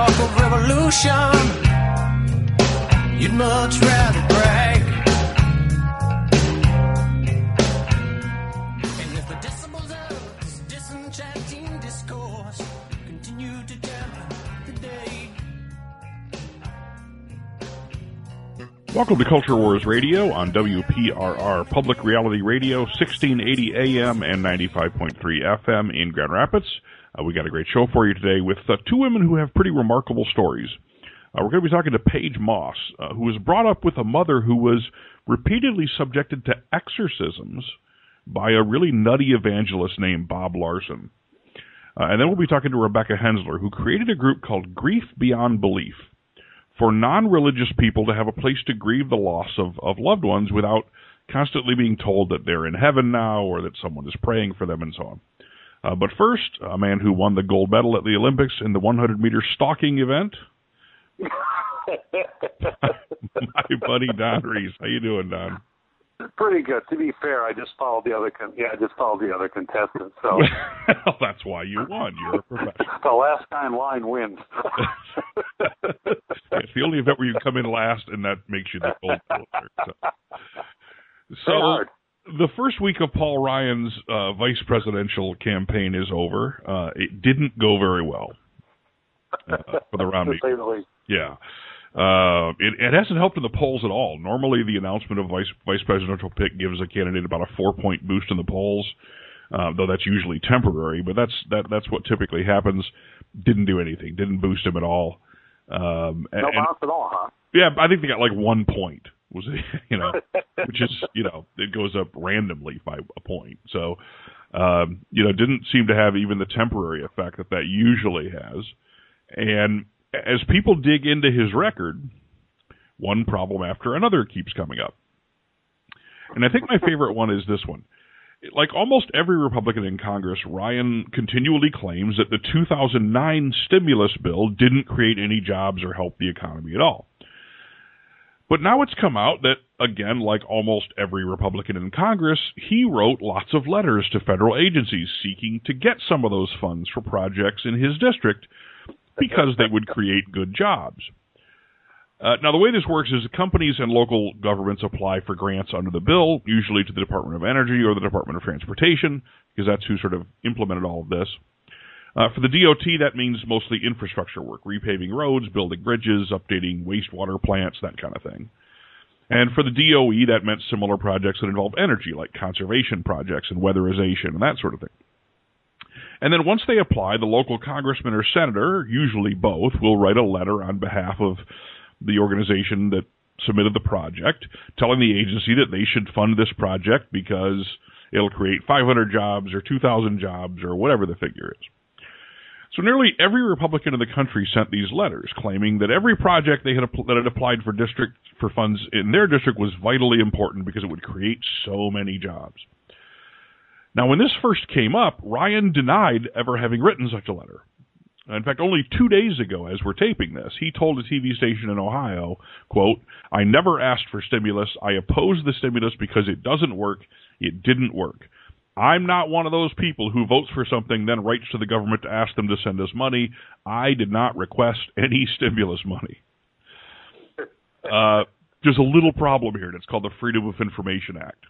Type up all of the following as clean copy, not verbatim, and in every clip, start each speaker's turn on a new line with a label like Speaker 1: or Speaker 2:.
Speaker 1: talk of revolution, you'd much rather brag. And if the decibels of this disenchanting discourse continue to dampen the day.
Speaker 2: Welcome to Culture Wars Radio on WPRR Public Reality Radio, 1680 AM and 95.3 FM in Grand Rapids. We got a great show for you today with two women who have pretty remarkable stories. We're going to be talking to Paige Moss, who was brought up with a mother who was repeatedly subjected to exorcisms by a really nutty evangelist named Bob Larson. And then we'll be talking to Rebecca Hensler, who created a group called Grief Beyond Belief for non-religious people to have a place to grieve the loss of loved ones without constantly being told that they're in heaven now or that someone is praying for them and so on. But first, a man who won the gold medal at the Olympics in the 100-meter stalking event. My buddy Don Reese. How you doing, Don?
Speaker 3: Pretty good. To be fair, I just followed the other contestants. So
Speaker 2: well, that's why you won. You're a professional.
Speaker 3: The last guy in line wins.
Speaker 2: It's the only event where you come in last, and that makes you the gold medal. So the first week of Paul Ryan's vice presidential campaign is over. It didn't go very well for the Romney. Yeah. It hasn't helped in the polls at all. Normally, the announcement of vice presidential pick gives a candidate about a 4-point boost in the polls, though that's usually temporary. But that's what typically happens. Didn't do anything. Didn't boost him at all.
Speaker 3: No bounce at all, huh?
Speaker 2: Yeah, I think they got like 1 point. Was which is it goes up randomly by a point. So didn't seem to have even the temporary effect that usually has. And as people dig into his record, one problem after another keeps coming up. And I think my favorite one is this one. Like almost every Republican in Congress, Ryan continually claims that the 2009 stimulus bill didn't create any jobs or help the economy at all. But now it's come out that, again, like almost every Republican in Congress, he wrote lots of letters to federal agencies seeking to get some of those funds for projects in his district because they would create good jobs. Now, the way this works is companies and local governments apply for grants under the bill, usually to the Department of Energy or the Department of Transportation, because that's who sort of implemented all of this. For the DOT, that means mostly infrastructure work, repaving roads, building bridges, updating wastewater plants, that kind of thing. And for the DOE, that meant similar projects that involve energy, like conservation projects and weatherization and that sort of thing. And then once they apply, the local congressman or senator, usually both, will write a letter on behalf of the organization that submitted the project, telling the agency that they should fund this project because it'll create 500 jobs or 2,000 jobs or whatever the figure is. So nearly every Republican in the country sent these letters claiming that every project that had applied for funds in their district was vitally important because it would create so many jobs. Now, when this first came up, Ryan denied ever having written such a letter. In fact, only 2 days ago, as we're taping this, he told a TV station in Ohio, quote, "I never asked for stimulus. I opposed the stimulus because it doesn't work. It didn't work. I'm not one of those people who votes for something, then writes to the government to ask them to send us money. I did not request any stimulus money." There's a little problem here, and it's called the Freedom of Information Act.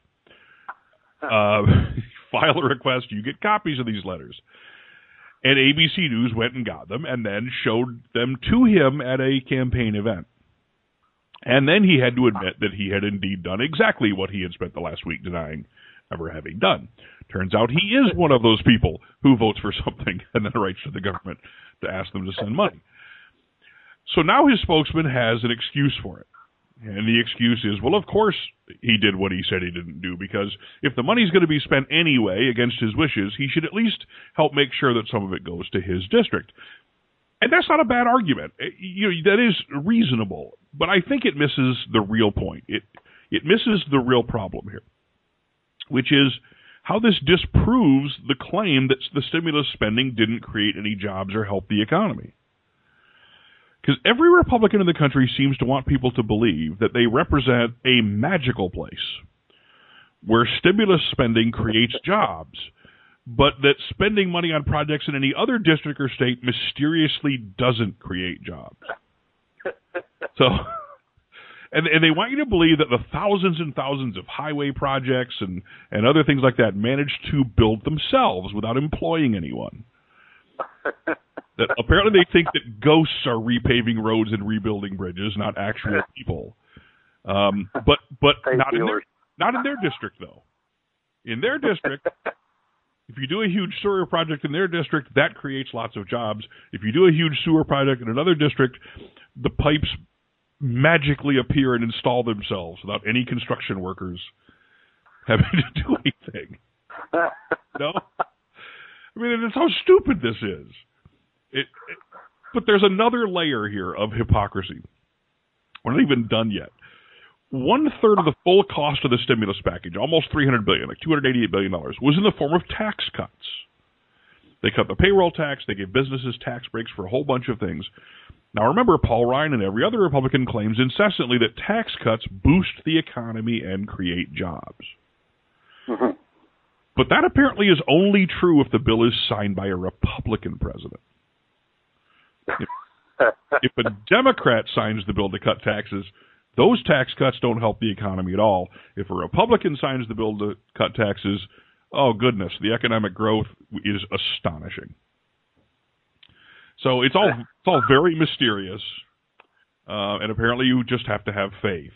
Speaker 2: File a request, you get copies of these letters. And ABC News went and got them and then showed them to him at a campaign event. And then he had to admit that he had indeed done exactly what he had spent the last week denying ever having done. Turns out he is one of those people who votes for something and then writes to the government to ask them to send money. So now his spokesman has an excuse for it. And the excuse is, well, of course he did what he said he didn't do, because if the money's going to be spent anyway against his wishes, he should at least help make sure that some of it goes to his district. And that's not a bad argument. That is reasonable, but I think it misses the real point. It misses the real problem here, which is how this disproves the claim that the stimulus spending didn't create any jobs or help the economy. Because every Republican in the country seems to want people to believe that they represent a magical place where stimulus spending creates jobs, but that spending money on projects in any other district or state mysteriously doesn't create jobs. So, and they want you to believe that the thousands and thousands of highway projects and other things like that managed to build themselves without employing anyone. That apparently they think that ghosts are repaving roads and rebuilding bridges, not actual people. But not in their district, though. In their district, if you do a huge sewer project in their district, that creates lots of jobs. If you do a huge sewer project in another district, the pipes magically appear and install themselves without any construction workers having to do anything. No? I mean, that's how stupid this is. But there's another layer here of hypocrisy. We're not even done yet. 1/3 of the full cost of the stimulus package, almost $300 billion, like $288 billion, was in the form of tax cuts. They cut the payroll tax. They gave businesses tax breaks for a whole bunch of things. Now, remember, Paul Ryan and every other Republican claims incessantly that tax cuts boost the economy and create jobs.
Speaker 3: Mm-hmm.
Speaker 2: But that apparently is only true if the bill is signed by a Republican president. If a Democrat signs the bill to cut taxes, those tax cuts don't help the economy at all. If a Republican signs the bill to cut taxes, oh goodness, the economic growth is astonishing. So it's all very mysterious, and apparently you just have to have faith.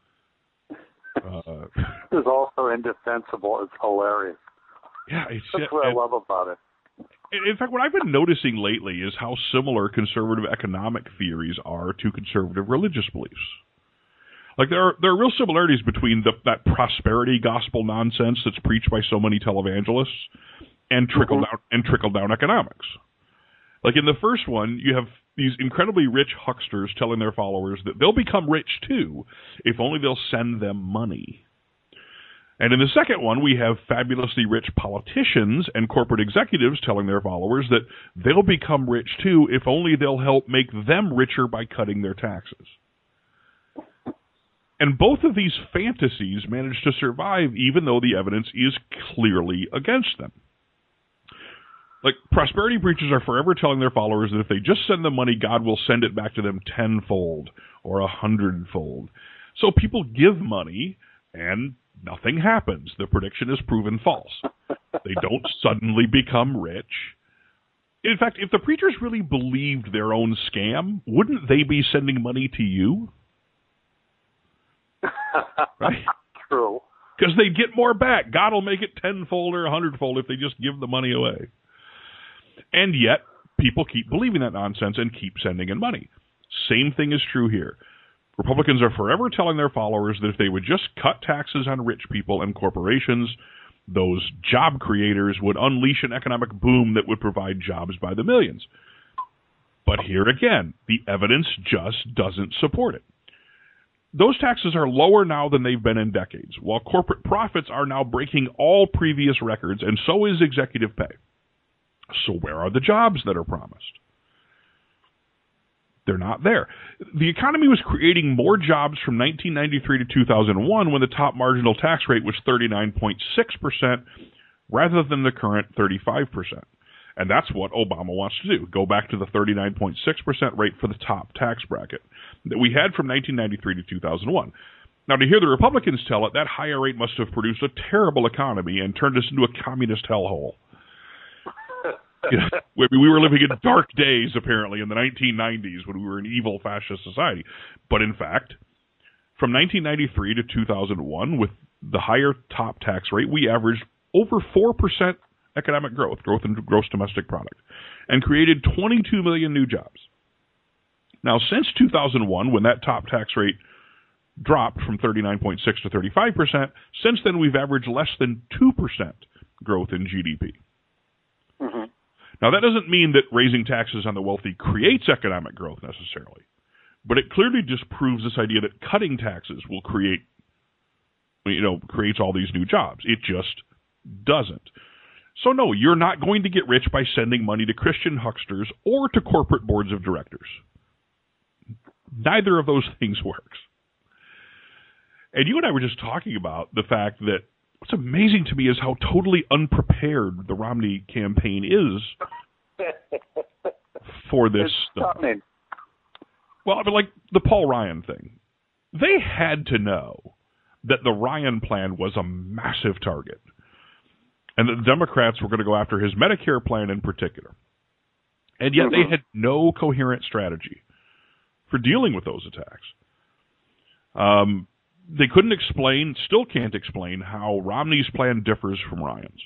Speaker 3: It's also indefensible. It's hilarious.
Speaker 2: Yeah,
Speaker 3: that's what I love about it.
Speaker 2: In fact, what I've been noticing lately is how similar conservative economic theories are to conservative religious beliefs. Like there are real similarities between that prosperity gospel nonsense that's preached by so many televangelists and trickle down economics. Like in the first one, you have these incredibly rich hucksters telling their followers that they'll become rich too if only they'll send them money. And in the second one, we have fabulously rich politicians and corporate executives telling their followers that they'll become rich too if only they'll help make them richer by cutting their taxes. And both of these fantasies manage to survive even though the evidence is clearly against them. Like, prosperity preachers are forever telling their followers that if they just send them money, God will send it back to them 10-fold or 100-fold. So people give money and nothing happens. The prediction is proven false. They don't suddenly become rich. In fact, if the preachers really believed their own scam, wouldn't they be sending money to you? Right?
Speaker 3: True.
Speaker 2: Because they'd get more back. God will make it 10-fold or 100-fold if they just give the money away. And yet, people keep believing that nonsense and keep sending in money. Same thing is true here. Republicans are forever telling their followers that if they would just cut taxes on rich people and corporations, those job creators would unleash an economic boom that would provide jobs by the millions. But here again, the evidence just doesn't support it. Those taxes are lower now than they've been in decades, while corporate profits are now breaking all previous records, and so is executive pay. So where are the jobs that are promised? They're not there. The economy was creating more jobs from 1993 to 2001 when the top marginal tax rate was 39.6% rather than the current 35%. And that's what Obama wants to do, go back to the 39.6% rate for the top tax bracket that we had from 1993 to 2001. Now, to hear the Republicans tell it, that higher rate must have produced a terrible economy and turned us into a communist hellhole. You know, we were living in dark days, apparently, in the 1990s when we were an evil fascist society. But in fact, from 1993 to 2001, with the higher top tax rate, we averaged over 4% economic growth in gross domestic product, and created 22 million new jobs. Now, since 2001, when that top tax rate dropped from 39.6 to 35%, since then we've averaged less than 2% growth in GDP.
Speaker 3: Mm-hmm.
Speaker 2: Now, that doesn't mean that raising taxes on the wealthy creates economic growth necessarily, but it clearly disproves this idea that cutting taxes will creates all these new jobs. It just doesn't. So no, you're not going to get rich by sending money to Christian hucksters or to corporate boards of directors. Neither of those things works. And you and I were just talking about the fact that what's amazing to me is how totally unprepared the Romney campaign is for this
Speaker 3: It's
Speaker 2: stuff.
Speaker 3: stunning.
Speaker 2: Well, I mean, like the Paul Ryan thing. They had to know that the Ryan plan was a massive target, and that the Democrats were going to go after his Medicare plan in particular. And yet they had no coherent strategy for dealing with those attacks. They couldn't explain, still can't explain, how Romney's plan differs from Ryan's.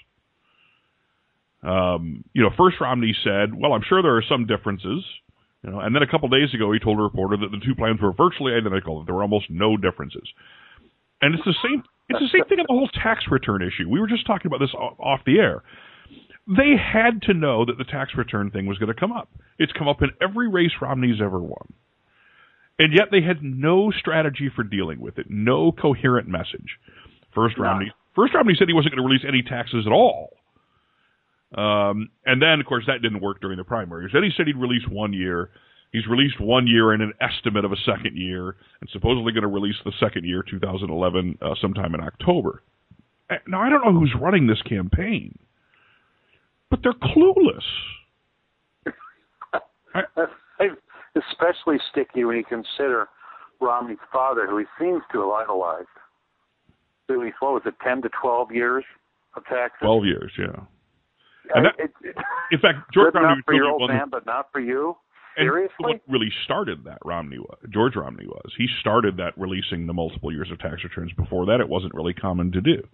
Speaker 2: First Romney said, well, I'm sure there are some differences. And then a couple days ago, he told a reporter that the two plans were virtually identical, that there were almost no differences. And it's the same thing on the whole tax return issue. We were just talking about this off the air. They had to know that the tax return thing was going to come up. It's come up in every race Romney's ever won. And yet they had no strategy for dealing with it, no coherent message. First Romney said he wasn't going to release any taxes at all. And then, of course, that didn't work during the primaries. Then he said he'd release 1 year. He's released 1 year and an estimate of a second year, and supposedly going to release the second year, 2011, sometime in October. Now, I don't know who's running this campaign, but they're clueless.
Speaker 3: Especially sticky when you consider Romney's father, who he seems to have idolized. At least, 10 to 12 years of taxes?
Speaker 2: 12 years, yeah. And in fact, George
Speaker 3: good
Speaker 2: Romney
Speaker 3: enough for your old man, but not for you? Seriously?
Speaker 2: And what really started that, George Romney was. He started that releasing the multiple years of tax returns. Before that, it wasn't really common to do.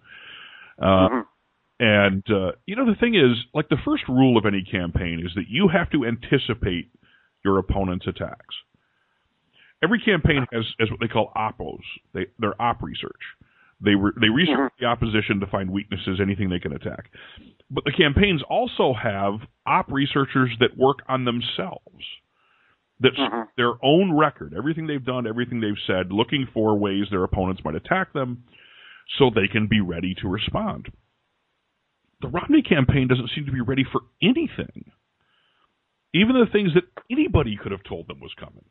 Speaker 2: And, the thing is, like, the first rule of any campaign is that you have to anticipate your opponent's attacks. Every campaign has what they call oppos. They're op research. They research the opposition to find weaknesses, anything they can attack. But the campaigns also have op researchers that work on themselves. That's their own record, everything they've done, everything they've said, looking for ways their opponents might attack them so they can be ready to respond. The Romney campaign doesn't seem to be ready for anything. Even the things that anybody could have told them was coming.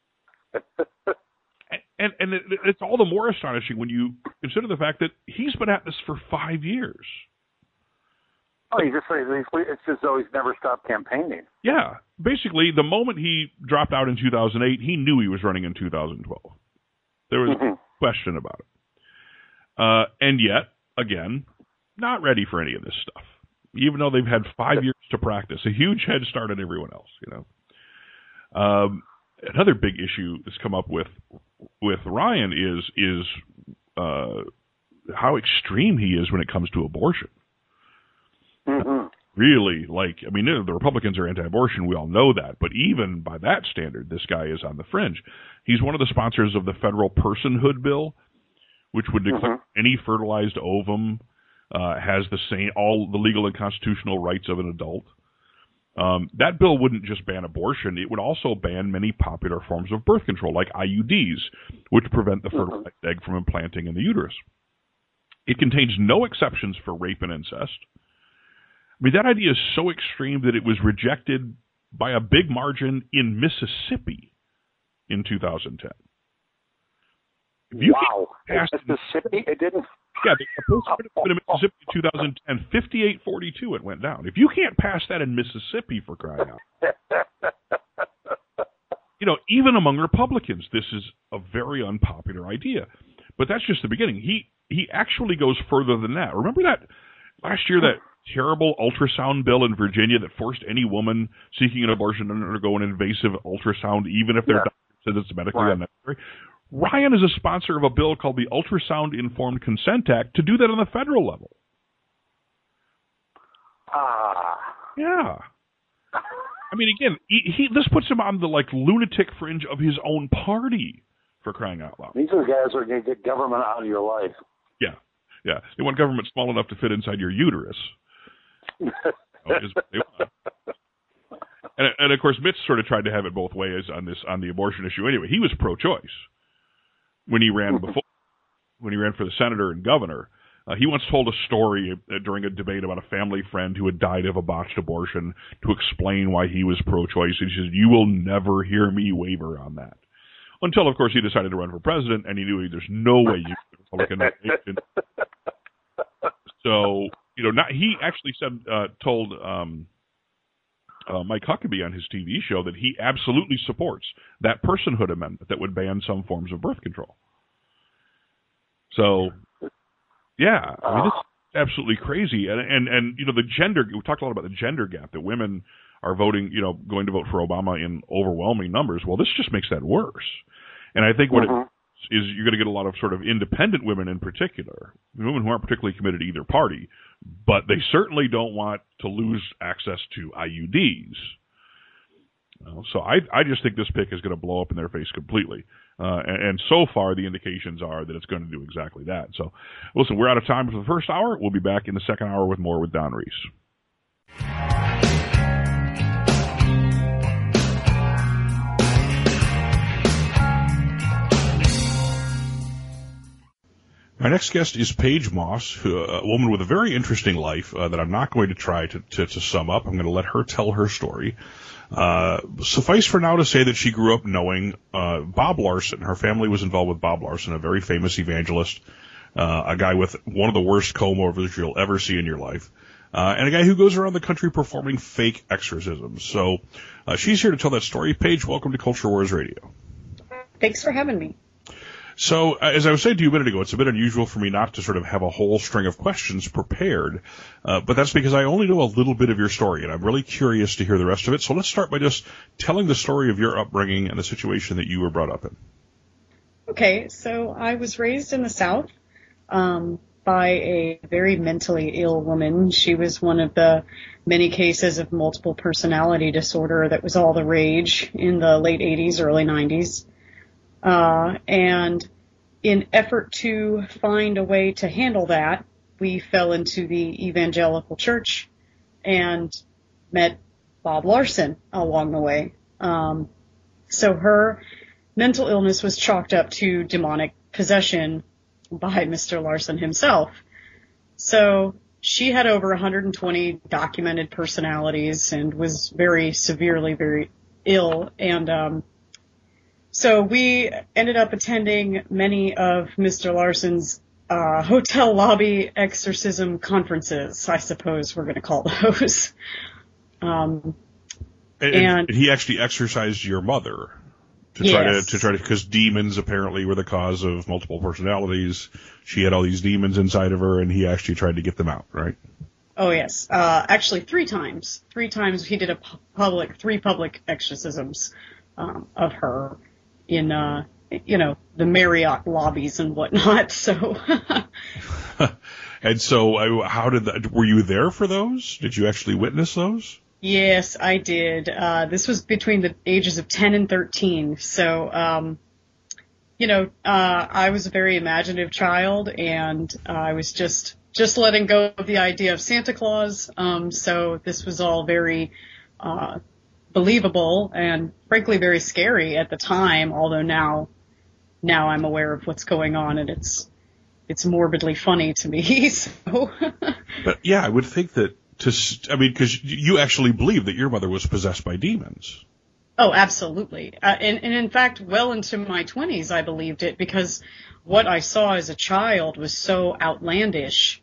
Speaker 2: And it's all the more astonishing when you consider the fact that he's been at this for 5 years.
Speaker 3: Oh, it's just though he's never stopped campaigning.
Speaker 2: Yeah. Basically, the moment he dropped out in 2008, he knew he was running in 2012. There was no question about it. And yet, again, not ready for any of this stuff. Even though they've had 5 years to practice, a huge head start on everyone else, Another big issue that's come up with Ryan is how extreme he is when it comes to abortion. Really, the Republicans are anti-abortion, we all know that, but even by that standard, this guy is on the fringe. He's one of the sponsors of the federal personhood bill, which would declare any fertilized ovum has all the legal and constitutional rights of an adult. That bill wouldn't just ban abortion, it would also ban many popular forms of birth control, like IUDs, which prevent the fertilized egg from implanting in the uterus. It contains no exceptions for rape and incest. That idea is so extreme that it was rejected by a big margin in Mississippi in 2010.
Speaker 3: Wow. Mississippi? It didn't...
Speaker 2: Yeah, they opposed it in Mississippi in 2010. 58-42 it went down. If you can't pass that in Mississippi, for crying out. Even among Republicans, this is a very unpopular idea. But that's just the beginning. He actually goes further than that. Remember that last year, that terrible ultrasound bill in Virginia that forced any woman seeking an abortion to undergo an invasive ultrasound, even if their doctor says it's medically unnecessary? Ryan is a sponsor of a bill called the Ultrasound Informed Consent Act to do that on the federal level. Yeah. Again, this puts him on the lunatic fringe of his own party, for crying out loud.
Speaker 3: These are the guys who are going to get government out of your life.
Speaker 2: Yeah. They want government small enough to fit inside your uterus. And of course, Mitch sort of tried to have it both ways on the abortion issue. Anyway, he was pro-choice when he ran for the senator and governor. He once told a story during a debate about a family friend who had died of a botched abortion to explain why he was pro-choice. And he says, "You will never hear me waver on that." Until, of course, he decided to run for president, and he knew there's no way you could Republican nomination. So, he actually told Mike Huckabee on his TV show that he absolutely supports that personhood amendment that would ban some forms of birth control. So, yeah, I mean, it's absolutely crazy. And the gender, we talked a lot about the gender gap, that women are voting, going to vote for Obama in overwhelming numbers. Well, this just makes that worse. And I think what is you're going to get a lot of sort of independent women in particular, women who aren't particularly committed to either party, but they certainly don't want to lose access to IUDs. So I just think this pick is going to blow up in their face completely. And so far, the indications are that it's going to do exactly that. So, listen, we're out of time for the first hour. We'll be back in the second hour with more with Don Reese. My next guest is Paige Moss, a woman with a very interesting life that I'm not going to try to sum up. I'm going to let her tell her story. Suffice for now to say that she grew up knowing Bob Larson. Her family was involved with Bob Larson, a very famous evangelist, a guy with one of the worst comb-overs you'll ever see in your life, and a guy who goes around the country performing fake exorcisms. So she's here to tell that story. Paige, welcome to Culture Wars Radio.
Speaker 4: Thanks for having me.
Speaker 2: So, as I was saying to you a minute ago, it's a bit unusual for me not to sort of have a whole string of questions prepared, but that's because I only know a little bit of your story, and I'm really curious to hear the rest of it. So let's start by just telling the story of your upbringing and the situation that you were brought up in.
Speaker 4: Okay, so I was raised in the South by a very mentally ill woman. She was one of the many cases of multiple personality disorder that was all the rage in the late 80s, early 90s. And in effort to find a way to handle that, we fell into the evangelical church and met Bob Larson along the way. So her mental illness was chalked up to demonic possession by Mr. Larson himself. So she had over 120 documented personalities and was very severely, very ill. And so we ended up attending many of Mr. Larson's hotel lobby exorcism conferences, I suppose we're going to call those. And
Speaker 2: he actually exorcised your mother to try to, because demons apparently were the cause of multiple personalities. She had all these demons inside of her, and he actually tried to get them out, right?
Speaker 4: Oh, yes. Actually, 3 times. 3 times he did 3 public exorcisms of her in, the Marriott lobbies and whatnot. So,
Speaker 2: and so, how did that? Were you there for those? Did you actually witness those?
Speaker 4: Yes, I did. This was between the ages of 10 and 13. So, I was a very imaginative child, and I was just letting go of the idea of Santa Claus. So this was all very believable and frankly very scary at the time, although now I'm aware of what's going on, and it's morbidly funny to me. So
Speaker 2: But yeah, I would think that because you actually believe that your mother was possessed by demons.
Speaker 4: Oh, absolutely. And in fact, well into my 20s, I believed it, because what I saw as a child was so outlandish.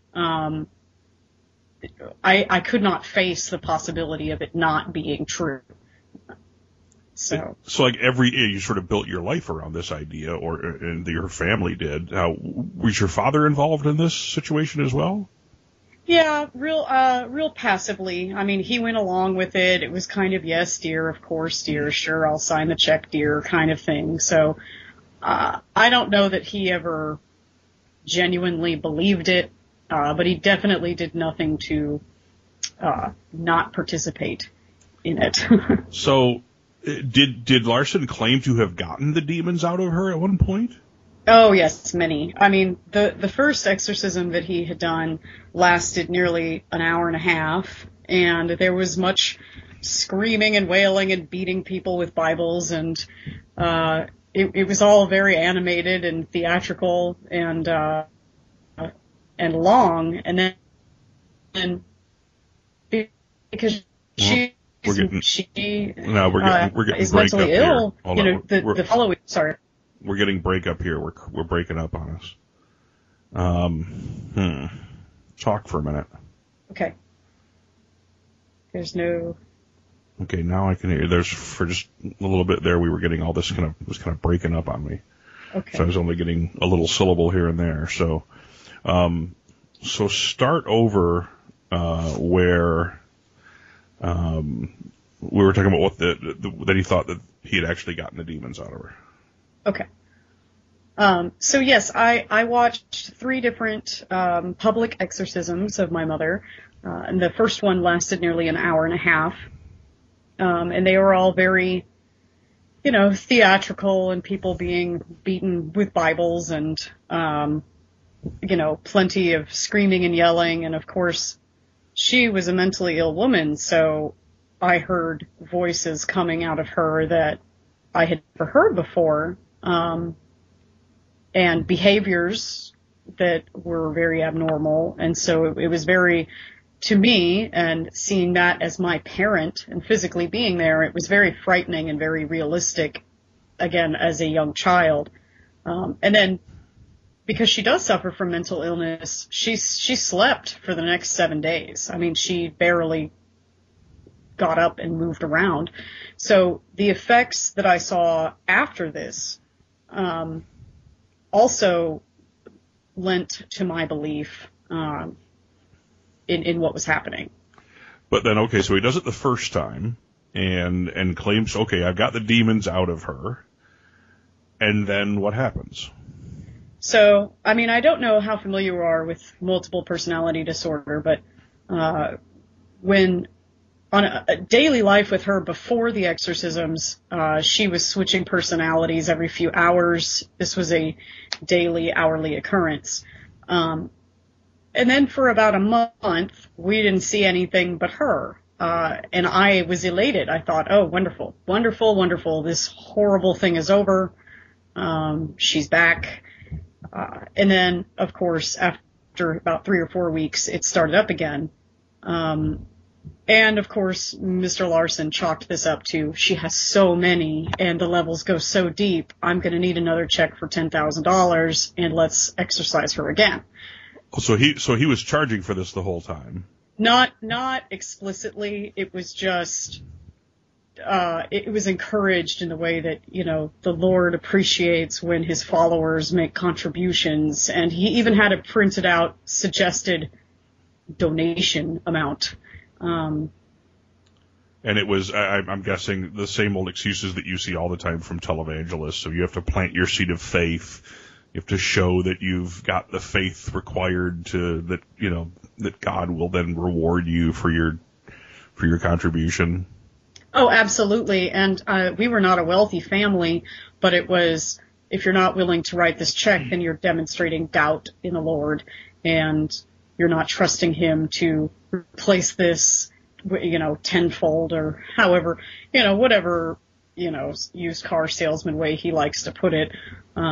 Speaker 4: I could not face the possibility of it not being true. So
Speaker 2: like you sort of built your life around this idea, and your family did. Was your father involved in this situation as well?
Speaker 4: Yeah, real passively. I mean, he went along with it. It was kind of, yes, dear, of course, dear, sure, I'll sign the check, dear, kind of thing. So, I don't know that he ever genuinely believed it, but he definitely did nothing to, not participate in it.
Speaker 2: So, did Larson claim to have gotten the demons out of her at one point?
Speaker 4: Oh, yes, many. I mean, the first exorcism that he had done lasted nearly an hour and a half, and there was much screaming and wailing and beating people with Bibles, and it was all very animated and theatrical and long. And then because she
Speaker 2: we're getting
Speaker 4: is
Speaker 2: break
Speaker 4: mentally
Speaker 2: up
Speaker 4: ill,
Speaker 2: here.
Speaker 4: the following. Sorry.
Speaker 2: We're getting break up here. We're breaking up on us. talk for a minute.
Speaker 4: Okay. There's no...
Speaker 2: Okay, now I can hear. There's for just a little bit there. We were getting all this was kind of breaking up on me.
Speaker 4: Okay.
Speaker 2: So I was only getting a little syllable here and there. So, so start over where we were talking about what that he thought that he had actually gotten the demons out of her.
Speaker 4: Okay. So yes, I watched 3 different public exorcisms of my mother, and the first one lasted nearly an hour and a half. And they were all very, theatrical, and people being beaten with Bibles, and, plenty of screaming and yelling. And of course, she was a mentally ill woman, so I heard voices coming out of her that I had never heard before, and behaviors that were very abnormal. And so it was very... To me, and seeing that as my parent and physically being there, it was very frightening and very realistic, again, as a young child. And then, because she does suffer from mental illness, she slept for the next 7 days. I mean, she barely got up and moved around. So the effects that I saw after this also lent to my belief in what was happening.
Speaker 2: But then, okay, so he does it the first time and claims, okay, I've got the demons out of her. And then what happens?
Speaker 4: So, I mean, I don't know how familiar you are with multiple personality disorder, but when on a daily life with her before the exorcisms, she was switching personalities every few hours. This was a daily, hourly occurrence. And then for about a month, we didn't see anything but her. And I was elated. I thought, oh, wonderful, wonderful, wonderful. This horrible thing is over. She's back. And then, of course, after about 3 or 4 weeks, it started up again. And of course, Mr. Larson chalked this up to, she has so many and the levels go so deep. I'm going to need another check for $10,000 and let's exorcise her again.
Speaker 2: So he was charging for this the whole time.
Speaker 4: Not explicitly. It was just, it was encouraged in the way that, the Lord appreciates when his followers make contributions. And he even had a printed out suggested donation amount.
Speaker 2: And it was, I'm guessing, the same old excuses that you see all the time from televangelists. So you have to plant your seed of faith. You have to show that you've got the faith required that God will then reward you for your contribution.
Speaker 4: Oh, absolutely. And we were not a wealthy family, but it was, if you're not willing to write this check, then you're demonstrating doubt in the Lord, and you're not trusting him to replace this, tenfold, or however, whatever, used car salesman way he likes to put it.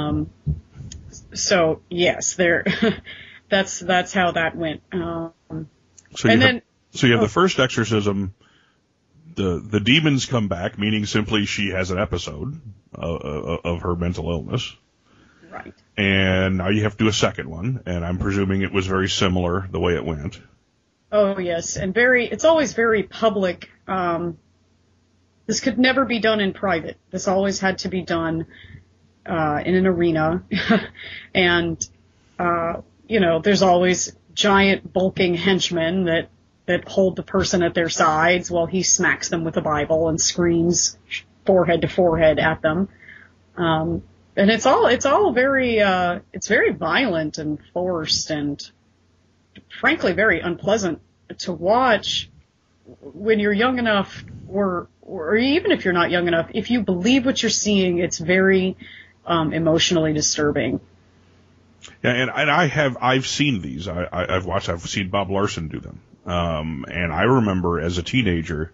Speaker 4: So yes, that's how that went.
Speaker 2: So you have the first exorcism. The demons come back, meaning simply she has an episode of her mental illness.
Speaker 4: Right.
Speaker 2: And now you have to do a second one, and I'm presuming it was very similar the way it went.
Speaker 4: Oh yes, and it's always very public. This could never be done in private. This always had to be done in an arena. And, there's always giant bulking henchmen that hold the person at their sides while he smacks them with a Bible and screams forehead to forehead at them. And it's all very, it's very violent and forced and frankly very unpleasant to watch when you're young enough, or even if you're not young enough. If you believe what you're seeing, it's very emotionally disturbing.
Speaker 2: Yeah, and I've seen these. I've seen Bob Larson do them. And I remember as a teenager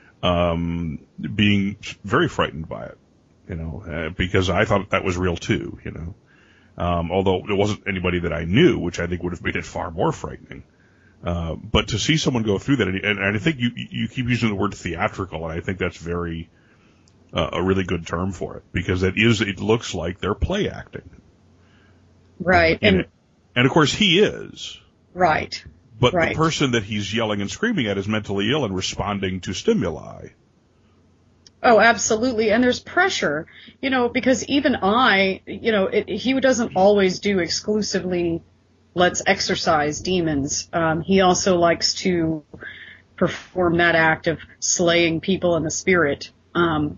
Speaker 2: being very frightened by it, because I thought that was real too, although it wasn't anybody that I knew, which I think would have made it far more frightening. But to see someone go through that, and I think you keep using the word theatrical, and I think that's very a really good term for it, because it looks like they're play acting.
Speaker 4: Right.
Speaker 2: And of course he is.
Speaker 4: Right.
Speaker 2: But
Speaker 4: Right.
Speaker 2: the person that he's yelling and screaming at is mentally ill and responding to stimuli.
Speaker 4: Oh, absolutely. And there's pressure, because even he doesn't always do exclusively let's exorcise demons. He also likes to perform that act of slaying people in the spirit. And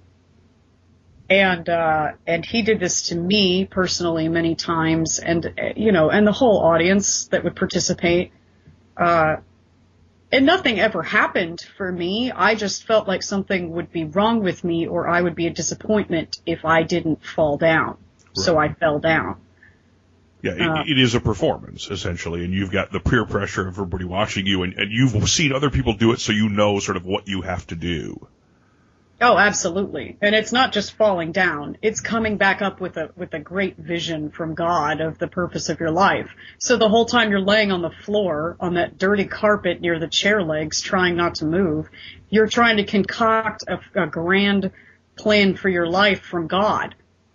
Speaker 4: he did this to me personally many times, and the whole audience that would participate. And nothing ever happened for me. I just felt like something would be wrong with me, or I would be a disappointment if I didn't fall down. Right. So I fell down.
Speaker 2: Yeah, it is a performance, essentially, and you've got the peer pressure of everybody watching you, and you've seen other people do it, so you know sort of what you have to do.
Speaker 4: Oh, absolutely. And it's not just falling down. It's coming back up with a great vision from God of the purpose of your life. So the whole time you're laying on the floor on that dirty carpet near the chair legs trying not to move, you're trying to concoct a grand plan for your life from God.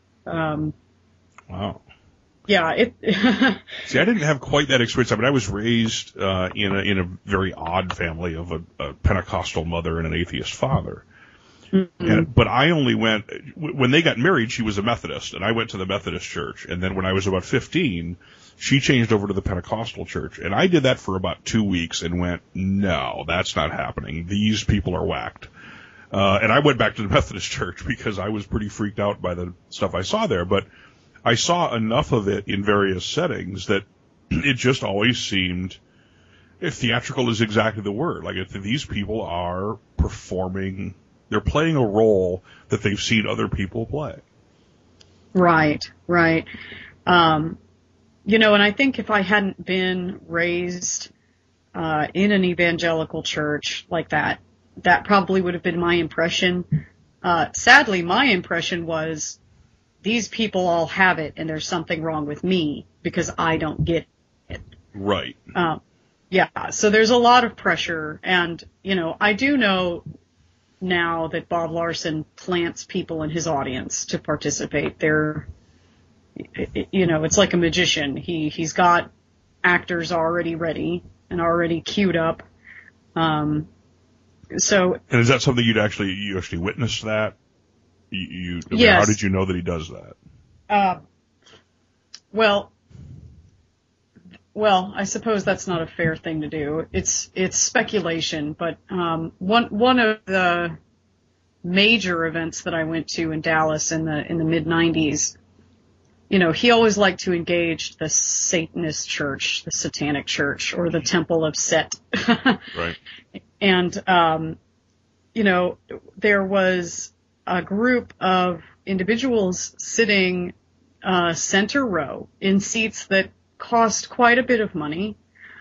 Speaker 2: Wow.
Speaker 4: Yeah.
Speaker 2: See, I didn't have quite that experience. I mean, I was raised in a very odd family of a Pentecostal mother and an atheist father. Mm-hmm. But I only went, when they got married, she was a Methodist, and I went to the Methodist church. And then when I was about 15, she changed over to the Pentecostal church. And I did that for about 2 weeks and went, no, that's not happening. These people are whacked. And I went back to the Methodist church because I was pretty freaked out by the stuff I saw there. But I saw enough of it in various settings that it just always seemed, theatrical is exactly the word. Like, if these people are performing, they're playing a role that they've seen other people play.
Speaker 4: Right. And I think if I hadn't been raised in an evangelical church like that probably would have been my impression. Sadly, my impression was these people all have it and there's something wrong with me because I don't get it.
Speaker 2: Right.
Speaker 4: Yeah, so there's a lot of pressure, and, I do know now that Bob Larson plants people in his audience to participate. It's like a magician. He's got actors already ready and already queued up. And is
Speaker 2: that something you actually witnessed that?
Speaker 4: Yes.
Speaker 2: How did you know that he does that?
Speaker 4: Well, I suppose that's not a fair thing to do. It's speculation, but one of the major events that I went to in Dallas in the mid-90s, he always liked to engage the Satanist church, the Satanic church, or the Temple of Set.
Speaker 2: Right.
Speaker 4: And there was a group of individuals sitting center row in seats that cost quite a bit of money,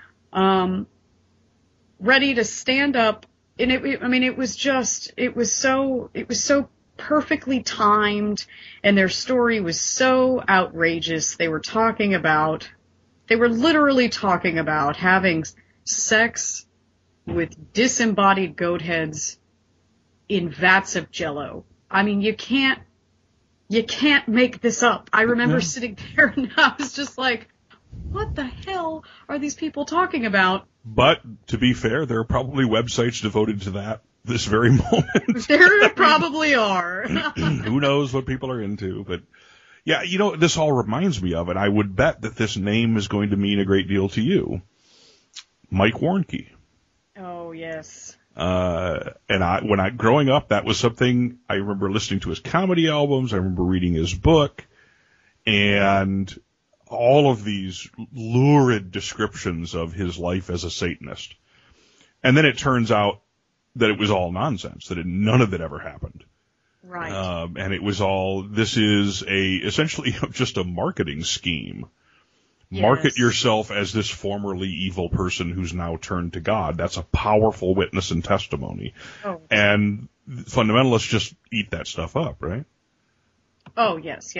Speaker 4: ready to stand up. And it was so perfectly timed, and their story was so outrageous. They were literally talking about having sex with disembodied goat heads in vats of Jell-O. I mean, you can't make this up. I remember sitting there and I was just like, what the hell are these people talking about?
Speaker 2: But to be fair, there are probably websites devoted to that this very moment.
Speaker 4: There probably are.
Speaker 2: Who knows what people are into, but yeah, this all reminds me of, and I would bet that this name is going to mean a great deal to you. Mike Warnke.
Speaker 4: Oh, yes.
Speaker 2: And growing up, that was something I remember listening to his comedy albums. I remember reading his book, and all of these lurid descriptions of his life as a Satanist. And then it turns out that it was all nonsense, that none of it ever happened.
Speaker 4: Right.
Speaker 2: And it was all, this is essentially just a marketing scheme. Yes. Market yourself as this formerly evil person who's now turned to God. That's a powerful witness and testimony. Oh. And fundamentalists just eat that stuff up, right?
Speaker 4: Oh, yes.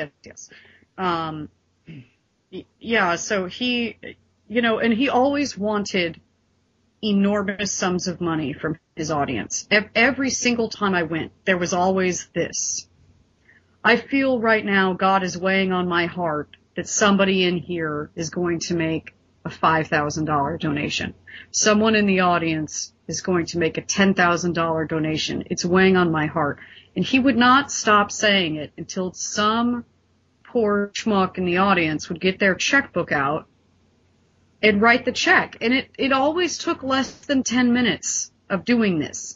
Speaker 4: Yeah, so he, and he always wanted enormous sums of money from his audience. Every single time I went, there was always this. I feel right now God is weighing on my heart that somebody in here is going to make a $5,000 donation. Someone in the audience is going to make a $10,000 donation. It's weighing on my heart. And he would not stop saying it until some poor schmuck in the audience would get their checkbook out and write the check. And it always took less than 10 minutes of doing this.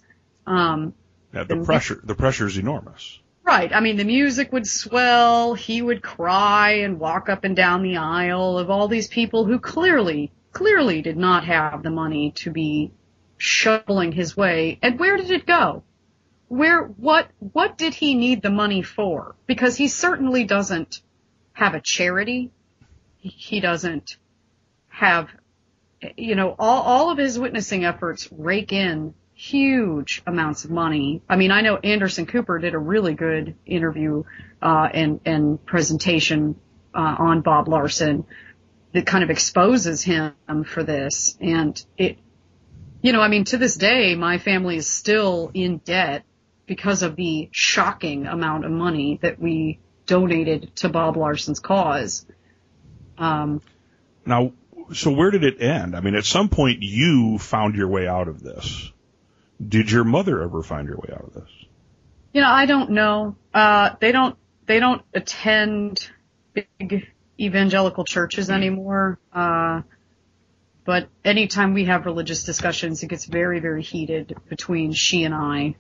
Speaker 5: The pressure is enormous.
Speaker 4: Right. I mean, the music would swell. He would cry and walk up and down the aisle of all these people who clearly did not have the money to be shoveling his way. And where did it go? What did he need the money for? Because he certainly doesn't have a charity. He doesn't have, all of his witnessing efforts rake in huge amounts of money. I mean, I know Anderson Cooper did a really good interview and presentation on Bob Larson that kind of exposes him for this. And to this day, my family is still in debt because of the shocking amount of money that we donated to Bob Larson's cause.
Speaker 5: Now, so where did it end? I mean, at some point you found your way out of this. Did your mother ever find her way out of this?
Speaker 4: I don't know. They don't attend big evangelical churches anymore. But anytime we have religious discussions, it gets very, very heated between she and I.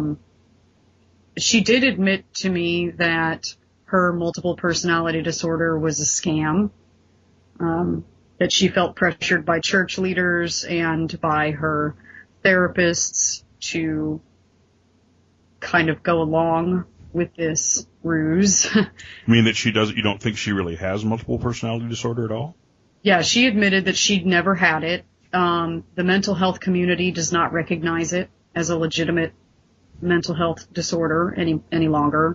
Speaker 4: She did admit to me that her multiple personality disorder was a scam, that she felt pressured by church leaders and by her therapists to kind of go along with this ruse.
Speaker 5: You mean that you don't think she really has multiple personality disorder at all?
Speaker 4: Yeah, she admitted that she'd never had it. The mental health community does not recognize it as a legitimate mental health disorder any longer.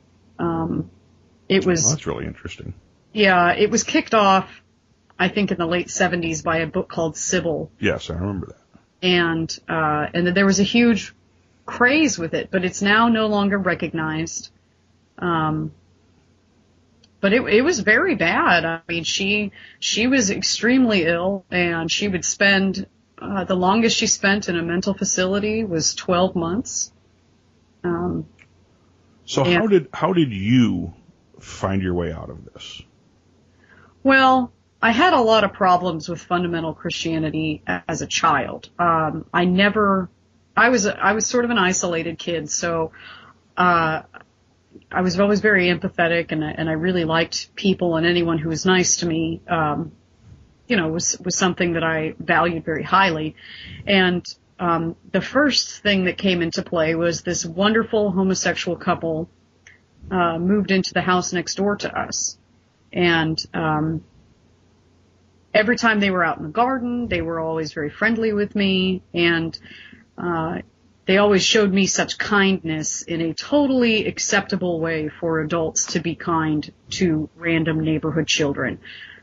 Speaker 5: That's really interesting.
Speaker 4: Yeah, it was kicked off, I think, in the late 70s by a book called Sybil.
Speaker 5: Yes, I remember that.
Speaker 4: And that there was a huge craze with it, but it's now no longer recognized. But it was very bad. I mean, she was extremely ill, and she would spend the longest she spent in a mental facility was 12 months.
Speaker 5: So how did you find your way out of this?
Speaker 4: Well, I had a lot of problems with fundamental Christianity as a child. I was sort of an isolated kid, so I was always very empathetic, and I really liked people, and anyone who was nice to me, was something that I valued very highly. And the first thing that came into play was this wonderful homosexual couple moved into the house next door to us, and every time they were out in the garden, they were always very friendly with me, and they always showed me such kindness in a totally acceptable way for adults to be kind to random neighborhood children.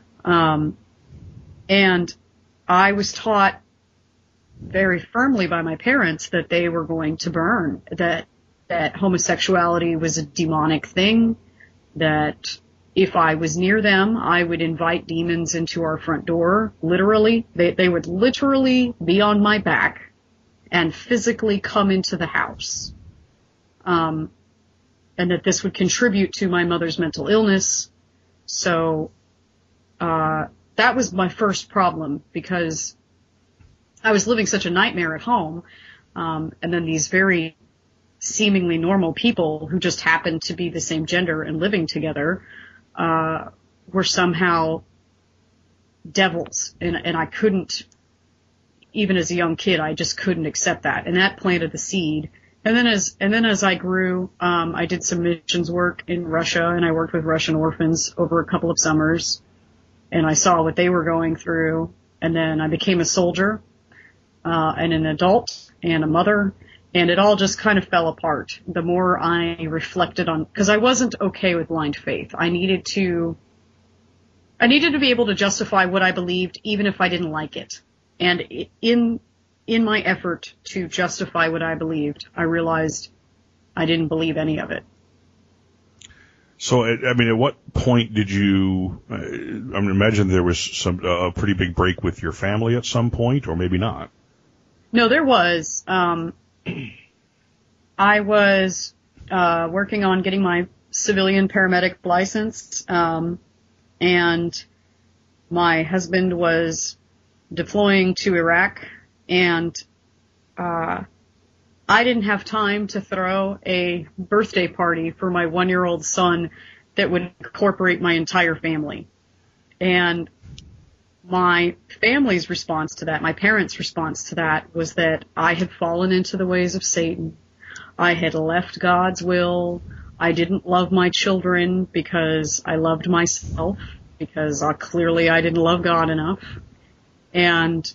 Speaker 4: And I was taught very firmly by my parents that they were going to burn, that homosexuality was a demonic thing, that if I was near them, I would invite demons into our front door. Literally, they would literally be on my back and physically come into the house. And that this would contribute to my mother's mental illness. So, that was my first problem, because I was living such a nightmare at home. And then these very seemingly normal people who just happened to be the same gender and living together, were somehow devils. And I couldn't, even as a young kid, I just couldn't accept that. And that planted the seed. And then as I grew, I did some missions work in Russia, and I worked with Russian orphans over a couple of summers, and I saw what they were going through. And then I became a soldier, and an adult and a mother, and it all just kind of fell apart. The more I reflected on, because I wasn't okay with blind faith. I needed to be able to justify what I believed, even if I didn't like it. And in my effort to justify what I believed, I realized I didn't believe any of it.
Speaker 5: So, I mean, at what point did you? I imagine there was a pretty big break with your family at some point, or maybe not.
Speaker 4: No, there was. I was working on getting my civilian paramedic license, and my husband was deploying to Iraq, and I didn't have time to throw a birthday party for my 1-year-old son that would incorporate my entire family. And my family's response to that, my parents' response to that, was that I had fallen into the ways of Satan. I had left God's will. I didn't love my children because I loved myself, because clearly I didn't love God enough. And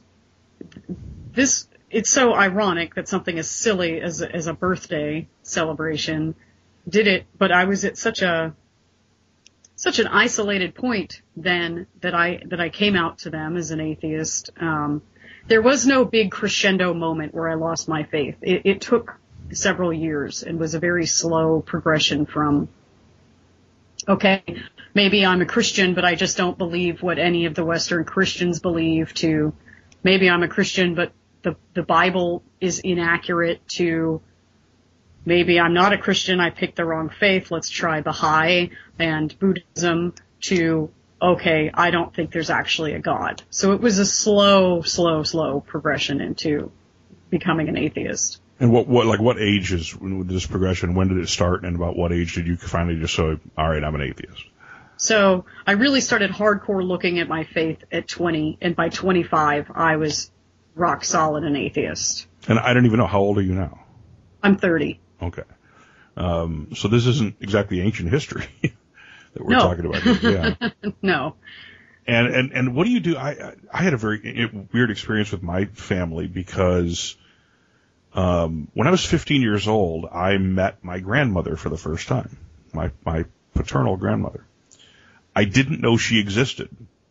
Speaker 4: it's so ironic that something as silly as a birthday celebration did it, but I was at such an isolated point then that I came out to them as an atheist. There was no big crescendo moment where I lost my faith. It took several years and was a very slow progression from, okay, maybe I'm a Christian, but I just don't believe what any of the Western Christians believe, to maybe I'm a Christian, but the Bible is inaccurate, to maybe I'm not a Christian, I picked the wrong faith, let's try Baha'i and Buddhism, to, okay, I don't think there's actually a God. So it was a slow progression into becoming an atheist.
Speaker 5: And what age is this progression? When did it start, and about what age did you finally just say, all right, I'm an atheist?
Speaker 4: So I really started hardcore looking at my faith at 20, and by 25, I was rock solid an atheist.
Speaker 5: And I don't even know, how old are you now?
Speaker 4: I'm 30.
Speaker 5: Okay. So this isn't exactly ancient history that we're talking about here. Yeah.
Speaker 4: No.
Speaker 5: And what do you do? I had a very weird experience with my family because when I was 15 years old, I met my grandmother for the first time, my paternal grandmother. I didn't know she existed.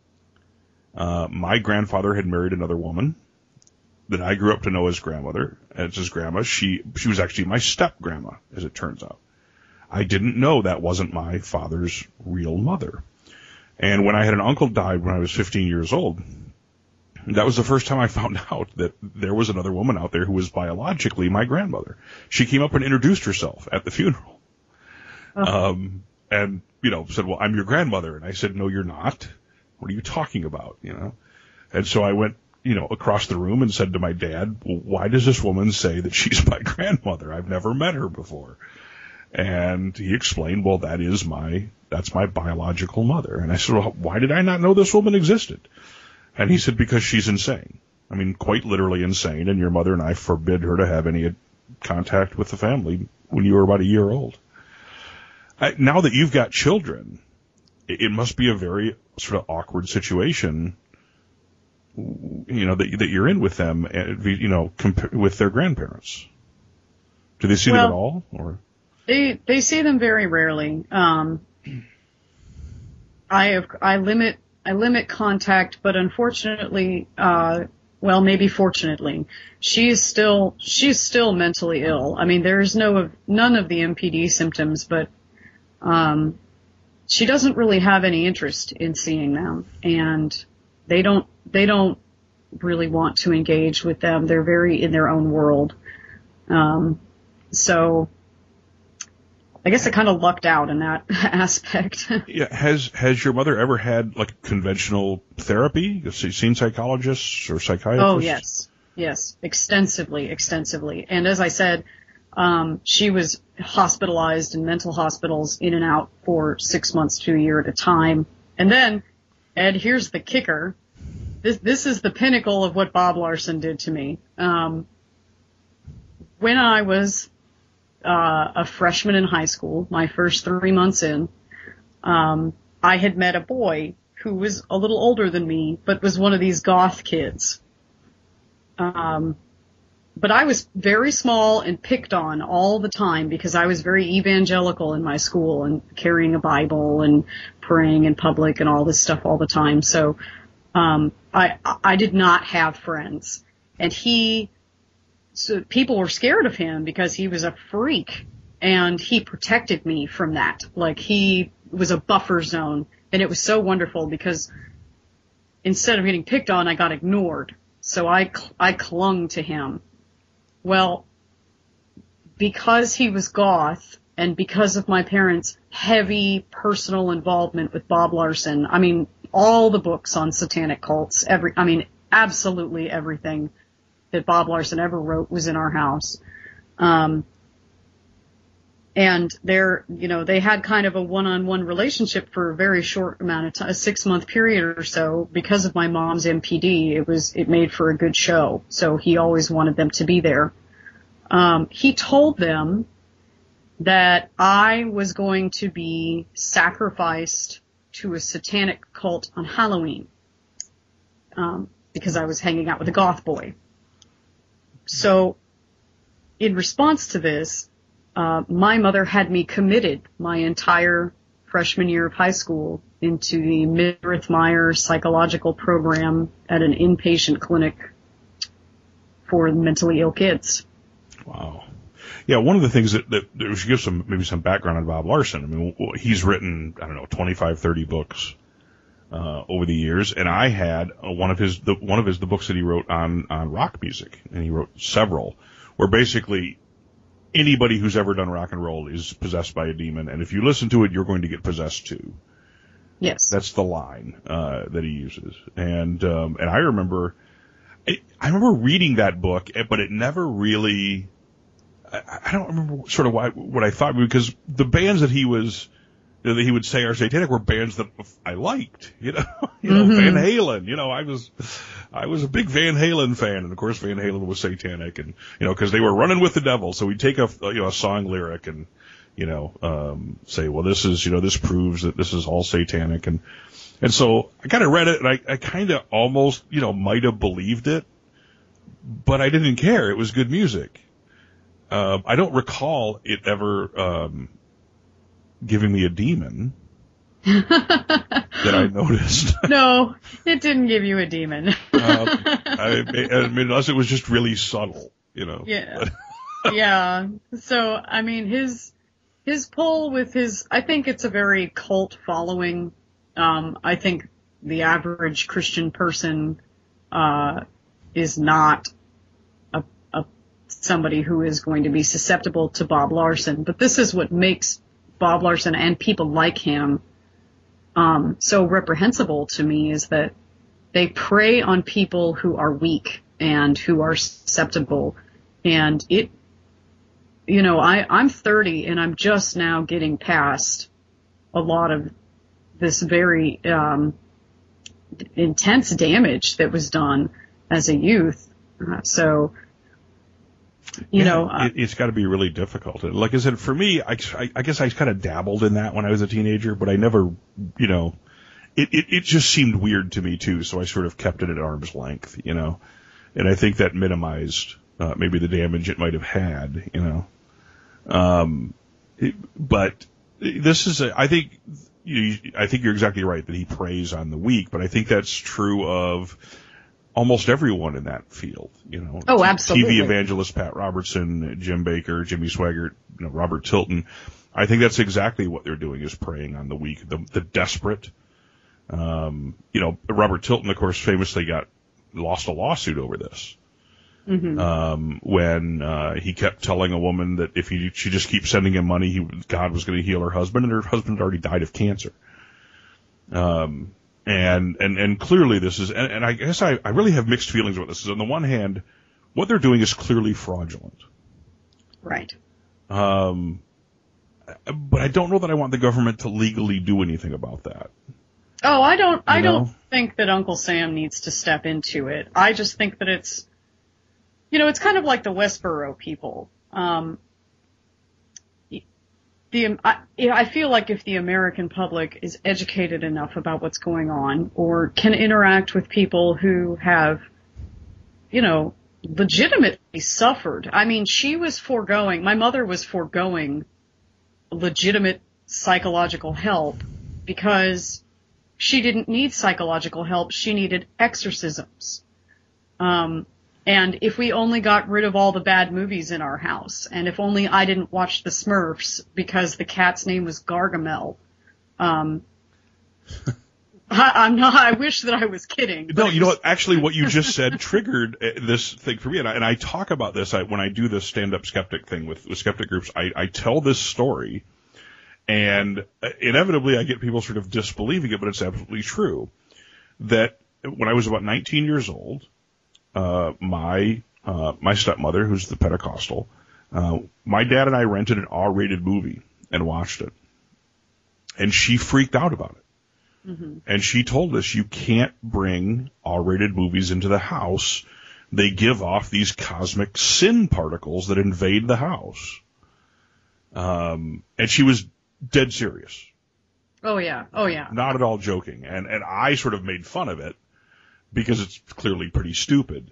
Speaker 5: My grandfather had married another woman that I grew up to know as grandmother, as his grandma. She was actually my step-grandma, as it turns out. I didn't know that wasn't my father's real mother. And when I had an uncle died when I was 15 years old, that was the first time I found out that there was another woman out there who was biologically my grandmother. She came up and introduced herself at the funeral. Oh. And, said, well, I'm your grandmother. And I said, no, you're not. What are you talking about? And so I went, across the room and said to my dad, well, why does this woman say that she's my grandmother? I've never met her before. And he explained, well, that's my biological mother. And I said, well, why did I not know this woman existed? And he said, because she's insane. I mean, quite literally insane. And your mother and I forbid her to have any contact with the family when you were about a year old. Now that you've got children, it must be a very sort of awkward situation, that you're in with them, with their grandparents. Do they see them at all, or?
Speaker 4: They see them very rarely. I limit contact, but unfortunately, maybe fortunately, she's still mentally ill. I mean, there's none of the MPD symptoms, but she doesn't really have any interest in seeing them, and they don't really want to engage with them. They're very in their own world. So I guess I kind of lucked out in that aspect.
Speaker 5: Yeah. Has your mother ever had like conventional therapy? Has she seen psychologists or psychiatrists?
Speaker 4: Oh, yes, extensively. And as I said, she was hospitalized in mental hospitals in and out for 6 months to a year at a time. And then, Ed, here's the kicker. This is the pinnacle of what Bob Larson did to me. When I was a freshman in high school, my first 3 months in, I had met a boy who was a little older than me, but was one of these goth kids. But I was very small and picked on all the time because I was very evangelical in my school and carrying a Bible and praying in public and all this stuff all the time. So I did not have friends. And so people were scared of him because he was a freak. and he protected me from that. Like, he was a buffer zone, and it was so wonderful because instead of getting picked on, I got ignored. So I clung to him. Well, because he was goth, and because of my parents' heavy personal involvement with Bob Larson, I mean, all the books on satanic cults, absolutely everything that Bob Larson ever wrote was in our house. And they had kind of a one-on-one relationship for a very short amount of time, a 6-month period or so. Because of my mom's MPD, it made for a good show. So he always wanted them to be there. He told them that I was going to be sacrificed to a satanic cult on Halloween, because I was hanging out with a goth boy. So, in response to this, my mother had me committed my entire freshman year of high school into the Meredith-Meyer psychological program at an inpatient clinic for mentally ill kids.
Speaker 5: Wow. Yeah, one of the things that we should give maybe some background on Bob Larson. I mean, he's written, 25, 30 books over the years, and I had one of the books that he wrote on rock music, and he wrote several, where basically anybody who's ever done rock and roll is possessed by a demon, and if you listen to it, you're going to get possessed too.
Speaker 4: Yes,
Speaker 5: that's the line that he uses, and I remember reading that book, but it never really. I don't remember sort of what I thought, because the bands that he would say are satanic were bands that I liked, mm-hmm. Van Halen, I was a big Van Halen fan, and of course Van Halen was satanic, and, cause they were running with the devil. So we'd take a song lyric and, say, well, this is, this proves that this is all satanic. And so I kind of read it, and I kind of almost, might have believed it, but I didn't care. It was good music. I don't recall it ever giving me a demon that I noticed.
Speaker 4: No, it didn't give you a demon.
Speaker 5: I mean, unless it was just really subtle,
Speaker 4: Yeah. Yeah. So, I mean, his pull with I think it's a very cult following. I think the average Christian person is not somebody who is going to be susceptible to Bob Larson. But this is what makes Bob Larson and people like him so reprehensible to me, is that they prey on people who are weak and who are susceptible. And I'm 30 and I'm just now getting past a lot of this very intense damage that was done as a youth.
Speaker 5: It's got to be really difficult. Like I said, for me, I guess I kind of dabbled in that when I was a teenager, but I never, it just seemed weird to me too. So I sort of kept it at arm's length, and I think that minimized, maybe the damage it might have had, but this is, I think you're exactly right that he preys on the weak, but I think that's true of almost everyone in that field,
Speaker 4: Oh, absolutely.
Speaker 5: TV evangelist Pat Robertson, Jim Baker, Jimmy Swaggart, Robert Tilton. I think that's exactly what they're doing, is preying on the weak, the desperate. Robert Tilton, of course, famously lost a lawsuit over this. Mm-hmm. When he kept telling a woman that if she just keeps sending him money, God was going to heal her husband, and her husband had already died of cancer. And clearly this is, and I guess I really have mixed feelings about this. On the one hand, what they're doing is clearly fraudulent.
Speaker 4: Right.
Speaker 5: But I don't know that I want the government to legally do anything about that.
Speaker 4: Oh, I don't think that Uncle Sam needs to step into it. I just think that it's kind of like the Westboro people. I feel like if the American public is educated enough about what's going on, or can interact with people who have, legitimately suffered. I mean, my mother was foregoing legitimate psychological help because she didn't need psychological help. She needed exorcisms. And if we only got rid of all the bad movies in our house, and if only I didn't watch the Smurfs because the cat's name was Gargamel, I wish that I was kidding.
Speaker 5: No, you know what? Actually, what you just said triggered this thing for me, and I talk about this when I do this stand-up skeptic thing with skeptic groups. I tell this story, and inevitably I get people sort of disbelieving it, but it's absolutely true. That when I was about 19 years old, my stepmother, who's the Pentecostal, my dad and I rented an R-rated movie and watched it, and she freaked out about it. Mm-hmm. And she told us, you can't bring R-rated movies into the house. They give off these cosmic sin particles that invade the house. And she was dead serious.
Speaker 4: Oh, yeah. Oh, yeah.
Speaker 5: Not at all joking. And I sort of made fun of it because it's clearly pretty stupid.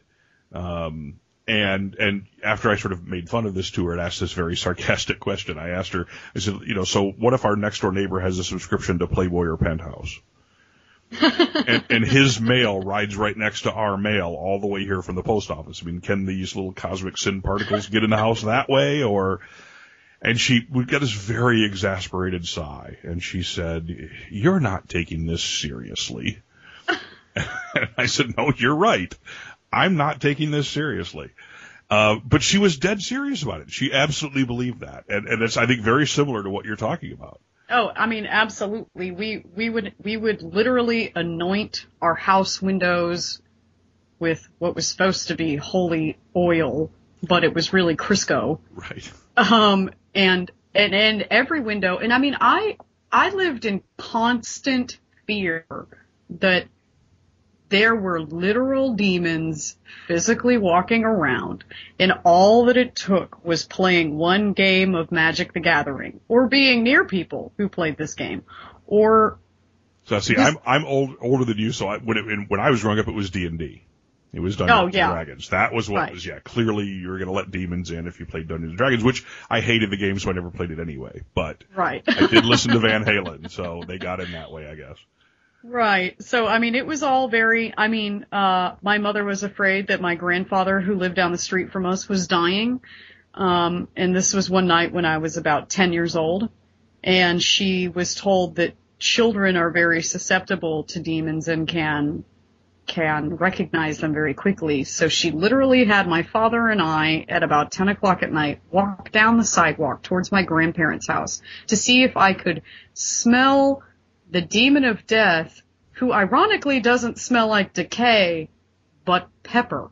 Speaker 5: And after I sort of made fun of this to her and asked this very sarcastic question, I asked her, I said, so what if our next door neighbor has a subscription to Playboy or Penthouse? and his mail rides right next to our mail all the way here from the post office. I mean, can these little cosmic sin particles get in the house that way? And we got this very exasperated sigh, and she said, "You're not taking this seriously." And I said, "No, you're right. I'm not taking this seriously." But she was dead serious about it. She absolutely believed that. And it's, I think, very similar to what you're talking about.
Speaker 4: Oh, I mean, absolutely. We would literally anoint our house windows with what was supposed to be holy oil, but it was really Crisco.
Speaker 5: Right.
Speaker 4: And every window, and I mean, I lived in constant fear that there were literal demons physically walking around, and all that it took was playing one game of Magic the Gathering, or being near people who played this game, or.
Speaker 5: So see, I'm older than you, so when I was growing up, it was D&D. It was Dungeons and Dragons. That was what was, clearly you were going to let demons in if you played Dungeons and Dragons, which I hated the game, so I never played it anyway. But I did listen to Van Halen, so they got in that way, I guess.
Speaker 4: Right. So, I mean, it was all very, my mother was afraid that my grandfather, who lived down the street from us, was dying. And this was one night when I was about 10 years old. And she was told that children are very susceptible to demons and can recognize them very quickly. So she literally had my father and I at about 10 o'clock at night walk down the sidewalk towards my grandparents' house to see if I could smell the demon of death, who ironically doesn't smell like decay, but pepper.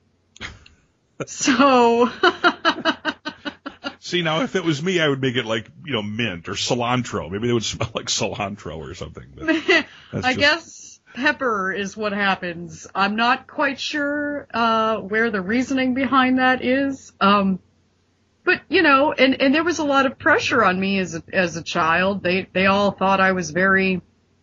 Speaker 4: So.
Speaker 5: See, now if it was me, I would make it like, mint or cilantro. Maybe they would smell like cilantro or something.
Speaker 4: I guess pepper is what happens. I'm not quite sure where the reasoning behind that is. But, and there was a lot of pressure on me as a child. They all thought I was very,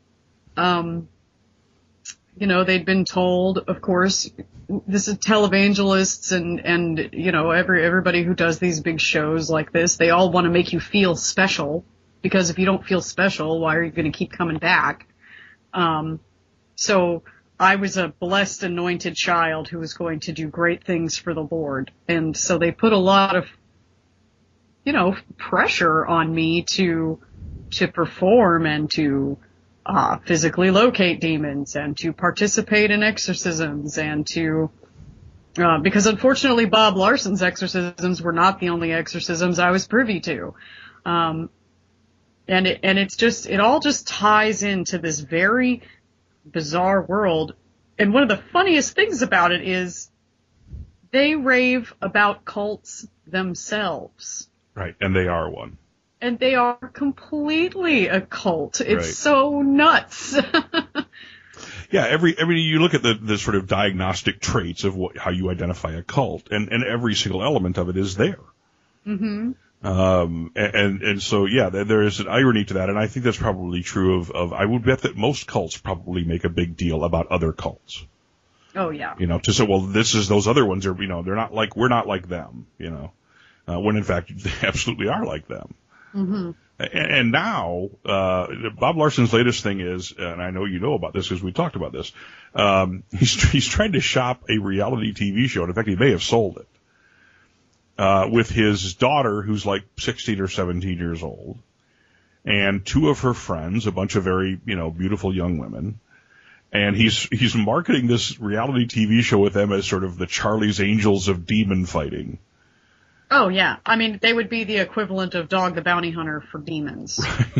Speaker 4: they'd been told, of course, this is televangelists and everybody who does these big shows like this, they all want to make you feel special, because if you don't feel special, why are you going to keep coming back? So I was a blessed, anointed child who was going to do great things for the Lord. And so they put a lot of, pressure on me to perform and to physically locate demons and to participate in exorcisms and to because unfortunately Bob Larson's exorcisms were not the only exorcisms I was privy to. And it all just ties into this very bizarre world. And one of the funniest things about it is they rave about cults themselves.
Speaker 5: Right, and they are one.
Speaker 4: And they are completely a cult. It's so nuts.
Speaker 5: Yeah, you look at the sort of diagnostic traits of how you identify a cult, and every single element of it is there. Mm-hmm. And so, yeah, there is an irony to that, and I think that's probably true of I would bet that most cults probably make a big deal about other cults.
Speaker 4: Oh, yeah.
Speaker 5: To say, well, those other ones are, they're not like, we're not like them, when in fact they absolutely are like them.
Speaker 4: Mm-hmm.
Speaker 5: And now, Bob Larson's latest thing is, and I know you know about this because we talked about this, he's trying to shop a reality TV show, and in fact, he may have sold it, with his daughter, who's like 16 or 17 years old, and two of her friends, a bunch of very, beautiful young women. And he's marketing this reality TV show with them as sort of the Charlie's Angels of demon fighting.
Speaker 4: Oh, yeah. I mean, they would be the equivalent of Dog the Bounty Hunter for demons.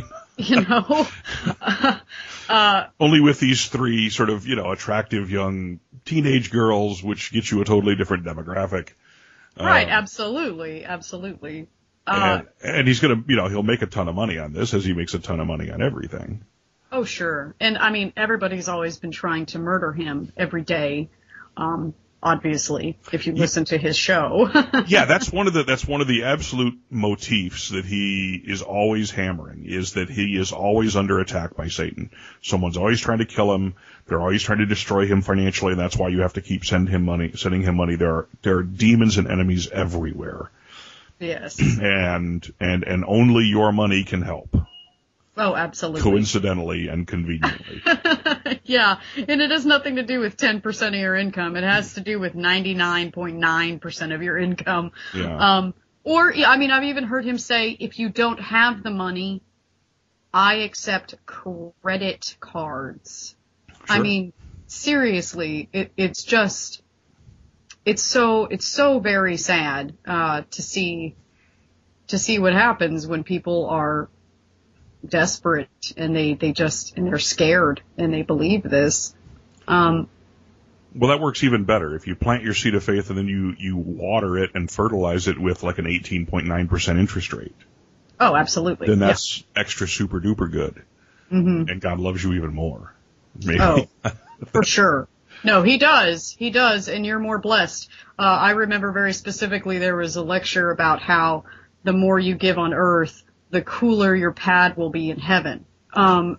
Speaker 5: Only with these three sort of, attractive young teenage girls, which gets you a totally different demographic.
Speaker 4: Right, absolutely, absolutely.
Speaker 5: And he's going to, he'll make a ton of money on this, as he makes a ton of money on everything.
Speaker 4: Oh, sure. And, I mean, everybody's always been trying to murder him every day. Obviously, if you listen to his show.
Speaker 5: Yeah, that's one of the absolute motifs that he is always hammering, is that he is always under attack by Satan. Someone's always trying to kill him. They're always trying to destroy him financially, and that's why you have to keep sending him money. There are demons and enemies everywhere.
Speaker 4: Yes.
Speaker 5: And only your money can help.
Speaker 4: Oh, absolutely.
Speaker 5: Coincidentally and conveniently.
Speaker 4: Yeah, and it has nothing to do with 10% of your income. It has to do with 99.9% of your income.
Speaker 5: Yeah.
Speaker 4: I've even heard him say, if you don't have the money, I accept credit cards. Sure. I mean, seriously, it's so very sad, to see what happens when people are desperate and they're scared and they believe this.
Speaker 5: Well, that works even better. If you plant your seed of faith and then you water it and fertilize it with like an 18.9% interest rate.
Speaker 4: Oh, absolutely.
Speaker 5: Then that's extra super duper good.
Speaker 4: Mm-hmm.
Speaker 5: And God loves you even more. Maybe.
Speaker 4: Oh, for sure. No, he does. He does. And you're more blessed. I remember very specifically there was a lecture about how the more you give on earth, the cooler your pad will be in heaven. I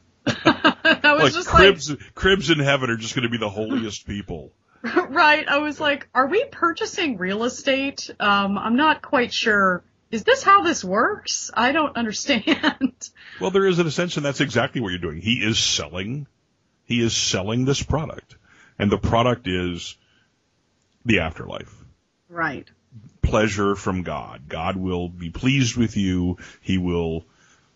Speaker 4: was
Speaker 5: cribs in heaven are just going to be the holiest people.
Speaker 4: Right. I was like, are we purchasing real estate? I'm not quite sure. Is this how this works? I don't understand.
Speaker 5: Well, there is in a sense, and that's exactly what you're doing. He is selling this product. And the product is the afterlife.
Speaker 4: Right.
Speaker 5: Pleasure from God. God will be pleased with you. He will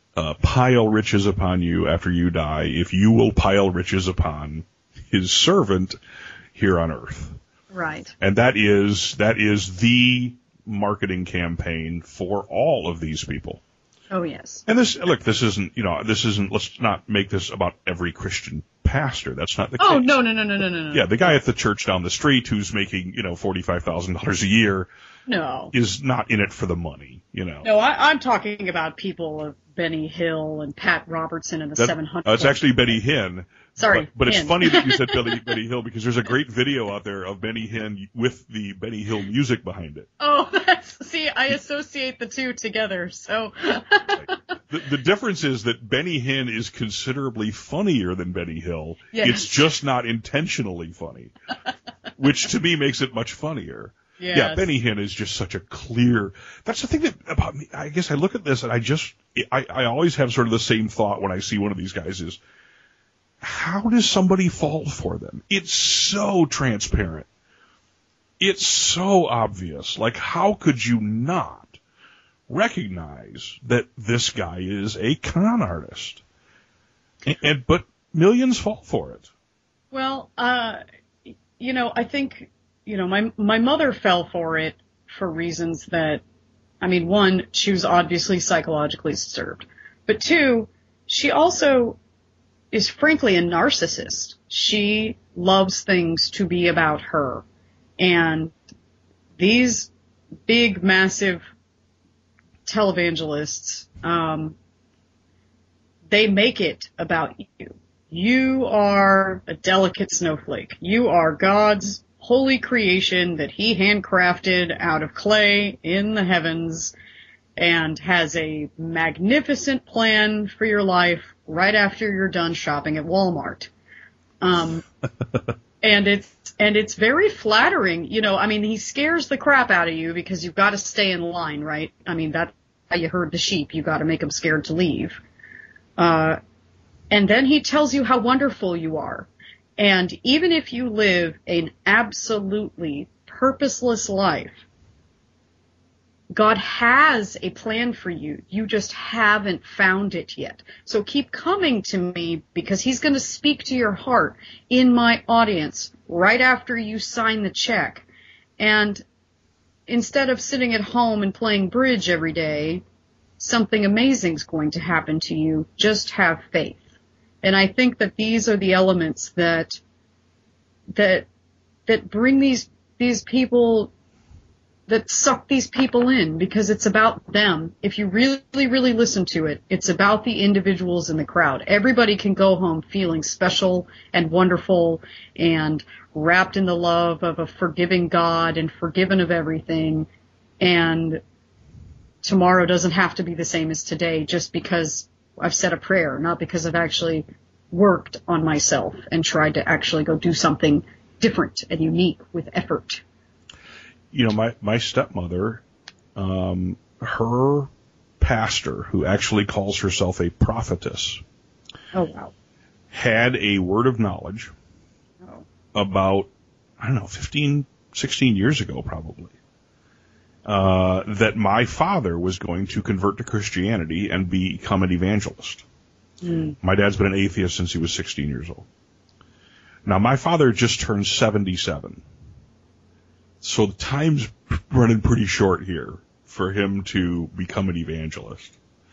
Speaker 5: pile riches upon you after you die, if you will pile riches upon his servant here on earth.
Speaker 4: Right.
Speaker 5: And that is the marketing campaign for all of these people.
Speaker 4: Oh, yes.
Speaker 5: And this isn't, let's not make this about every Christian pastor. That's not the case.
Speaker 4: Oh, no.
Speaker 5: Yeah, the guy at the church down the street who's making, $45,000 a year.
Speaker 4: No.
Speaker 5: Is not in it for the money,
Speaker 4: No, I'm talking about people of Benny Hill and Pat Robertson and the 700.
Speaker 5: It's actually Benny Hinn.
Speaker 4: Sorry.
Speaker 5: But it's funny that you said Benny Hill, because there's a great video out there of Benny Hinn with the Benny Hill music behind it.
Speaker 4: Oh, I associate the two together, so.
Speaker 5: The difference is that Benny Hinn is considerably funnier than Benny Hill.
Speaker 4: Yes.
Speaker 5: It's just not intentionally funny, which to me makes it much funnier.
Speaker 4: Yes.
Speaker 5: Yeah, Benny Hinn is just such a clear. That's the thing that about me. I guess I look at this and I always have sort of the same thought when I see one of these guys is, how does somebody fall for them? It's so transparent. It's so obvious. Like, how could you not recognize that this guy is a con artist? But millions fall for it.
Speaker 4: Well, I think. My mother fell for it for reasons that, one, she was obviously psychologically disturbed. But two, she also is frankly a narcissist. She loves things to be about her. And these big, massive televangelists, they make it about you. You are a delicate snowflake. You are God's holy creation that he handcrafted out of clay in the heavens and has a magnificent plan for your life right after you're done shopping at Walmart. And it's very flattering. He scares the crap out of you because you've got to stay in line, right? you herd the sheep. You got to make them scared to leave. And then he tells you how wonderful you are. And even if you live an absolutely purposeless life, God has a plan for you. You just haven't found it yet. So keep coming to me, because he's going to speak to your heart in my audience right after you sign the check. And instead of sitting at home and playing bridge every day, something amazing is going to happen to you. Just have faith. And I think that these are the elements that bring these people, that suck these people in, because it's about them. If you really, really listen to it, it's about the individuals in the crowd. Everybody can go home feeling special and wonderful and wrapped in the love of a forgiving God and forgiven of everything. And tomorrow doesn't have to be the same as today just because I've said a prayer, not because I've actually worked on myself and tried to actually go do something different and unique with effort.
Speaker 5: You know, my stepmother, her pastor, who actually calls herself a prophetess,
Speaker 4: oh wow,
Speaker 5: had a word of knowledge about, I don't know, 15, 16 years ago probably, that my father was going to convert to Christianity and become an evangelist. My dad's been an atheist since he was 16 years old. Now, my father just turned 77. So the time's running pretty short here for him to become an evangelist.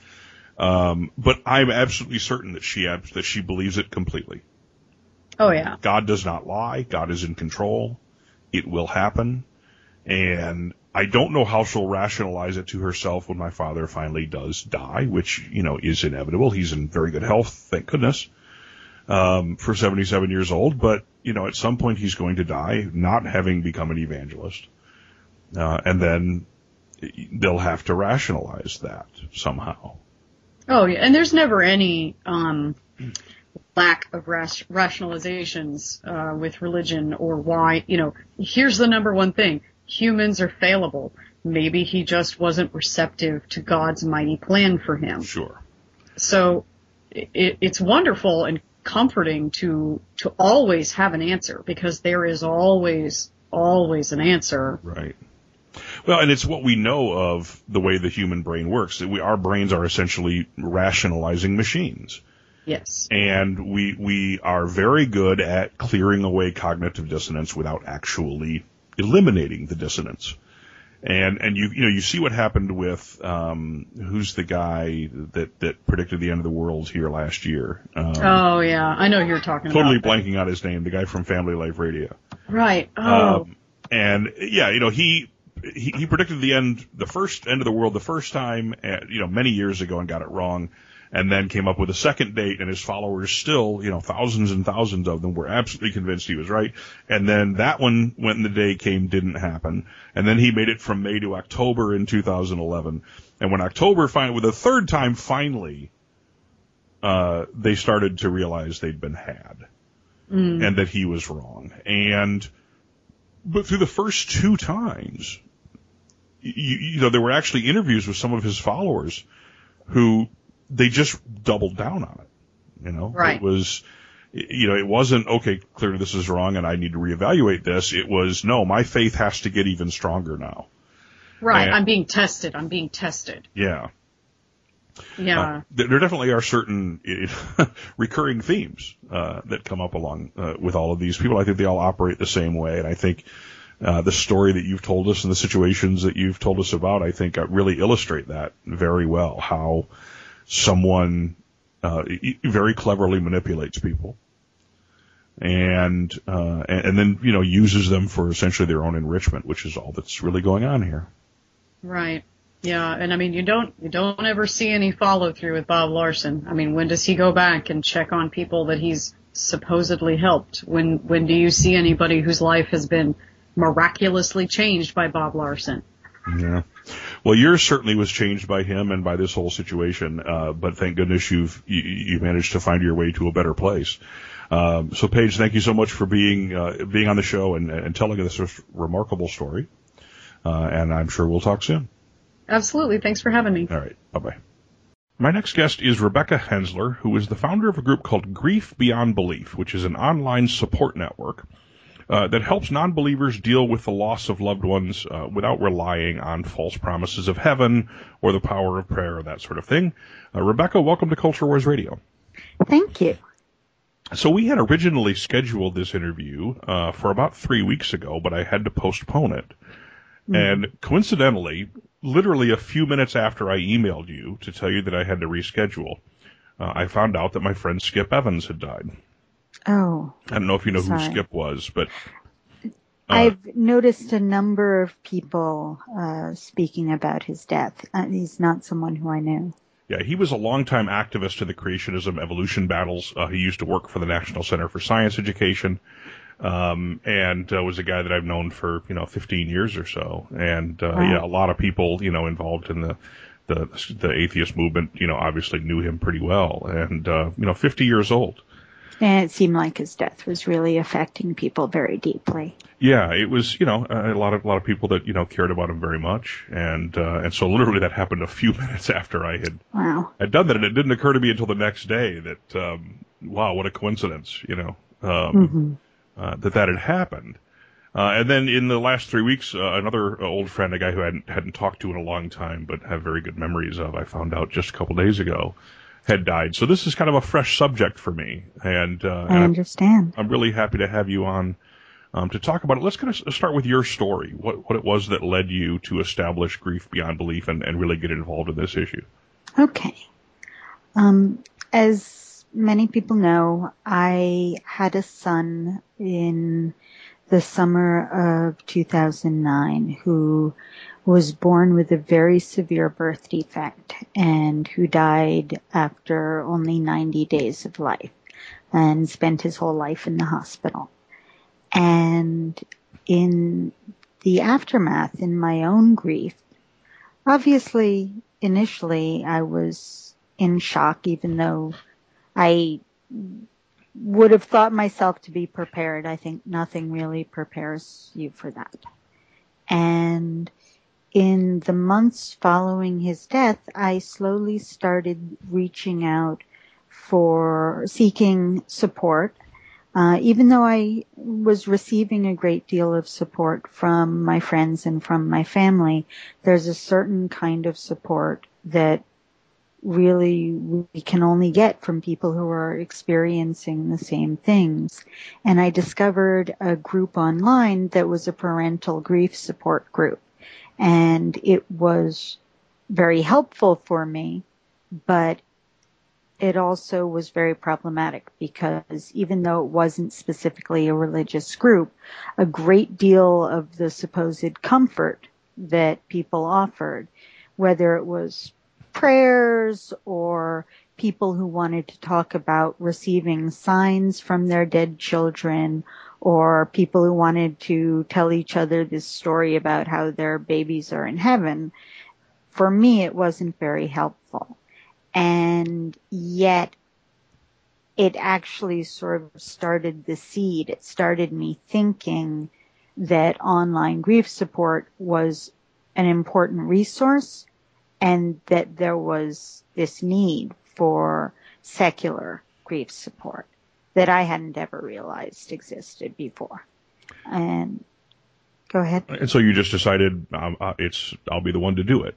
Speaker 5: But I'm absolutely certain that she believes it completely.
Speaker 4: Oh, yeah.
Speaker 5: God does not lie. God is in control. It will happen. And I don't know how she'll rationalize it to herself when my father finally does die, which, you know, is inevitable. He's in very good health, thank goodness, for 77 years old. But, you know, at some point he's going to die, not having become an evangelist. And then they'll have to rationalize that somehow.
Speaker 4: Oh, yeah. And there's never any lack of rationalizations with religion or why, you know, here's the number one thing. Humans are fallible. Maybe he just wasn't receptive to God's mighty plan for him.
Speaker 5: Sure.
Speaker 4: So it's wonderful and comforting to always have an answer, because there is always an answer.
Speaker 5: Right. Well, and it's what we know of the way the human brain works. That our brains are essentially rationalizing machines.
Speaker 4: Yes.
Speaker 5: And we are very good at clearing away cognitive dissonance without actually eliminating the dissonance. And you see what happened with who's the guy that predicted the end of the world here last year?
Speaker 4: Oh yeah, I know who you're talking
Speaker 5: totally
Speaker 4: about.
Speaker 5: Totally blanking out his name. The guy from Family Life Radio.
Speaker 4: Right. Oh.
Speaker 5: And yeah, you know, he predicted the first end of the world the first time, many years ago, and got it wrong. And then came up with a second date, and his followers still, thousands and thousands of them were absolutely convinced he was right. And then that one, when the day came, didn't happen. And then he made it from May to October in 2011. And when October finally, with a third time finally, they started to realize they'd been had. And that he was wrong. But through the first two times, there were actually interviews with some of his followers who, they just doubled down on it, Right. It was, it wasn't, okay, clearly this is wrong and I need to reevaluate this. It was, no, my faith has to get even stronger now.
Speaker 4: Right. I'm being tested.
Speaker 5: Yeah.
Speaker 4: Yeah.
Speaker 5: There definitely are certain recurring themes that come up along with all of these people. I think they all operate the same way. And I think the story that you've told us and the situations that you've told us about, I think really illustrate that very well, how someone very cleverly manipulates people and then uses them for essentially their own enrichment, which is all that's really going on here.
Speaker 4: Right. Yeah, and I mean you don't ever see any follow through with Bob Larson. I mean, when does he go back and check on people that he's supposedly helped? When do you see anybody whose life has been miraculously changed by Bob Larson?
Speaker 5: Yeah. Well, yours certainly was changed by him and by this whole situation, but thank goodness you've managed to find your way to a better place. So Paige, thank you so much for being on the show and telling us this remarkable story. And I'm sure we'll talk soon.
Speaker 4: Absolutely. Thanks for having me.
Speaker 2: All right. Bye-bye. My next guest is Rebecca Hensler, who is the founder of a group called Grief Beyond Belief, which is an online support network that helps non-believers deal with the loss of loved ones without relying on false promises of heaven or the power of prayer or that sort of thing. Rebecca, welcome to Culture Wars Radio.
Speaker 6: Thank you.
Speaker 2: So we had originally scheduled this interview for about 3 weeks ago, but I had to postpone it. And coincidentally, literally a few minutes after I emailed you to tell you that I had to reschedule, I found out that my friend Skip Evans had died.
Speaker 6: Oh.
Speaker 2: I don't know if you know
Speaker 6: sorry.
Speaker 2: who Skip was, but
Speaker 6: I've noticed a number of people speaking about his death. He's not someone who I knew.
Speaker 2: yeah, he was a longtime activist in the creationism evolution battles. He used to work for the National Center for Science Education, and was a guy that I've known for 15 years or so. And yeah, a lot of people involved in the atheist movement obviously knew him pretty well. And 50 years old.
Speaker 6: And it seemed like his death was really affecting people very deeply.
Speaker 2: Yeah, it was, a lot of people that, cared about him very much. And so literally that happened a few minutes after I had done that. And it didn't occur to me until the next day that, wow, what a coincidence, that had happened. And then in the last 3 weeks, another old friend, a guy who I hadn't talked to in a long time, but have very good memories of, I found out just a couple days ago, had died. So this is kind of a fresh subject for me. And
Speaker 6: I understand.
Speaker 2: I'm really happy to have you on to talk about it. Let's kind of start with your story, what it was that led you to establish Grief Beyond Belief and really get involved in this issue.
Speaker 6: Okay. As many people know, I had a son in the summer of 2009 who was born with a very severe birth defect and who died after only 90 days of life and spent his whole life in the hospital. And in the aftermath, in my own grief, obviously, initially I was in shock, even though I would have thought myself to be prepared. I think nothing really prepares you for that. And in the months following his death, I slowly started reaching out for seeking support. Even though I was receiving a great deal of support from my friends and from my family, there's a certain kind of support that really we can only get from people who are experiencing the same things. And I discovered a group online that was a parental grief support group. And it was very helpful for me, but it also was very problematic because even though it wasn't specifically a religious group, a great deal of the supposed comfort that people offered, whether it was prayers or people who wanted to talk about receiving signs from their dead children, or people who wanted to tell each other this story about how their babies are in heaven, for me it wasn't very helpful. And yet it actually sort of started the seed. It started me thinking that online grief support was an important resource and that there was this need for secular grief support that I hadn't ever realized existed before. And go ahead.
Speaker 2: And so you just decided I'll be the one to do it.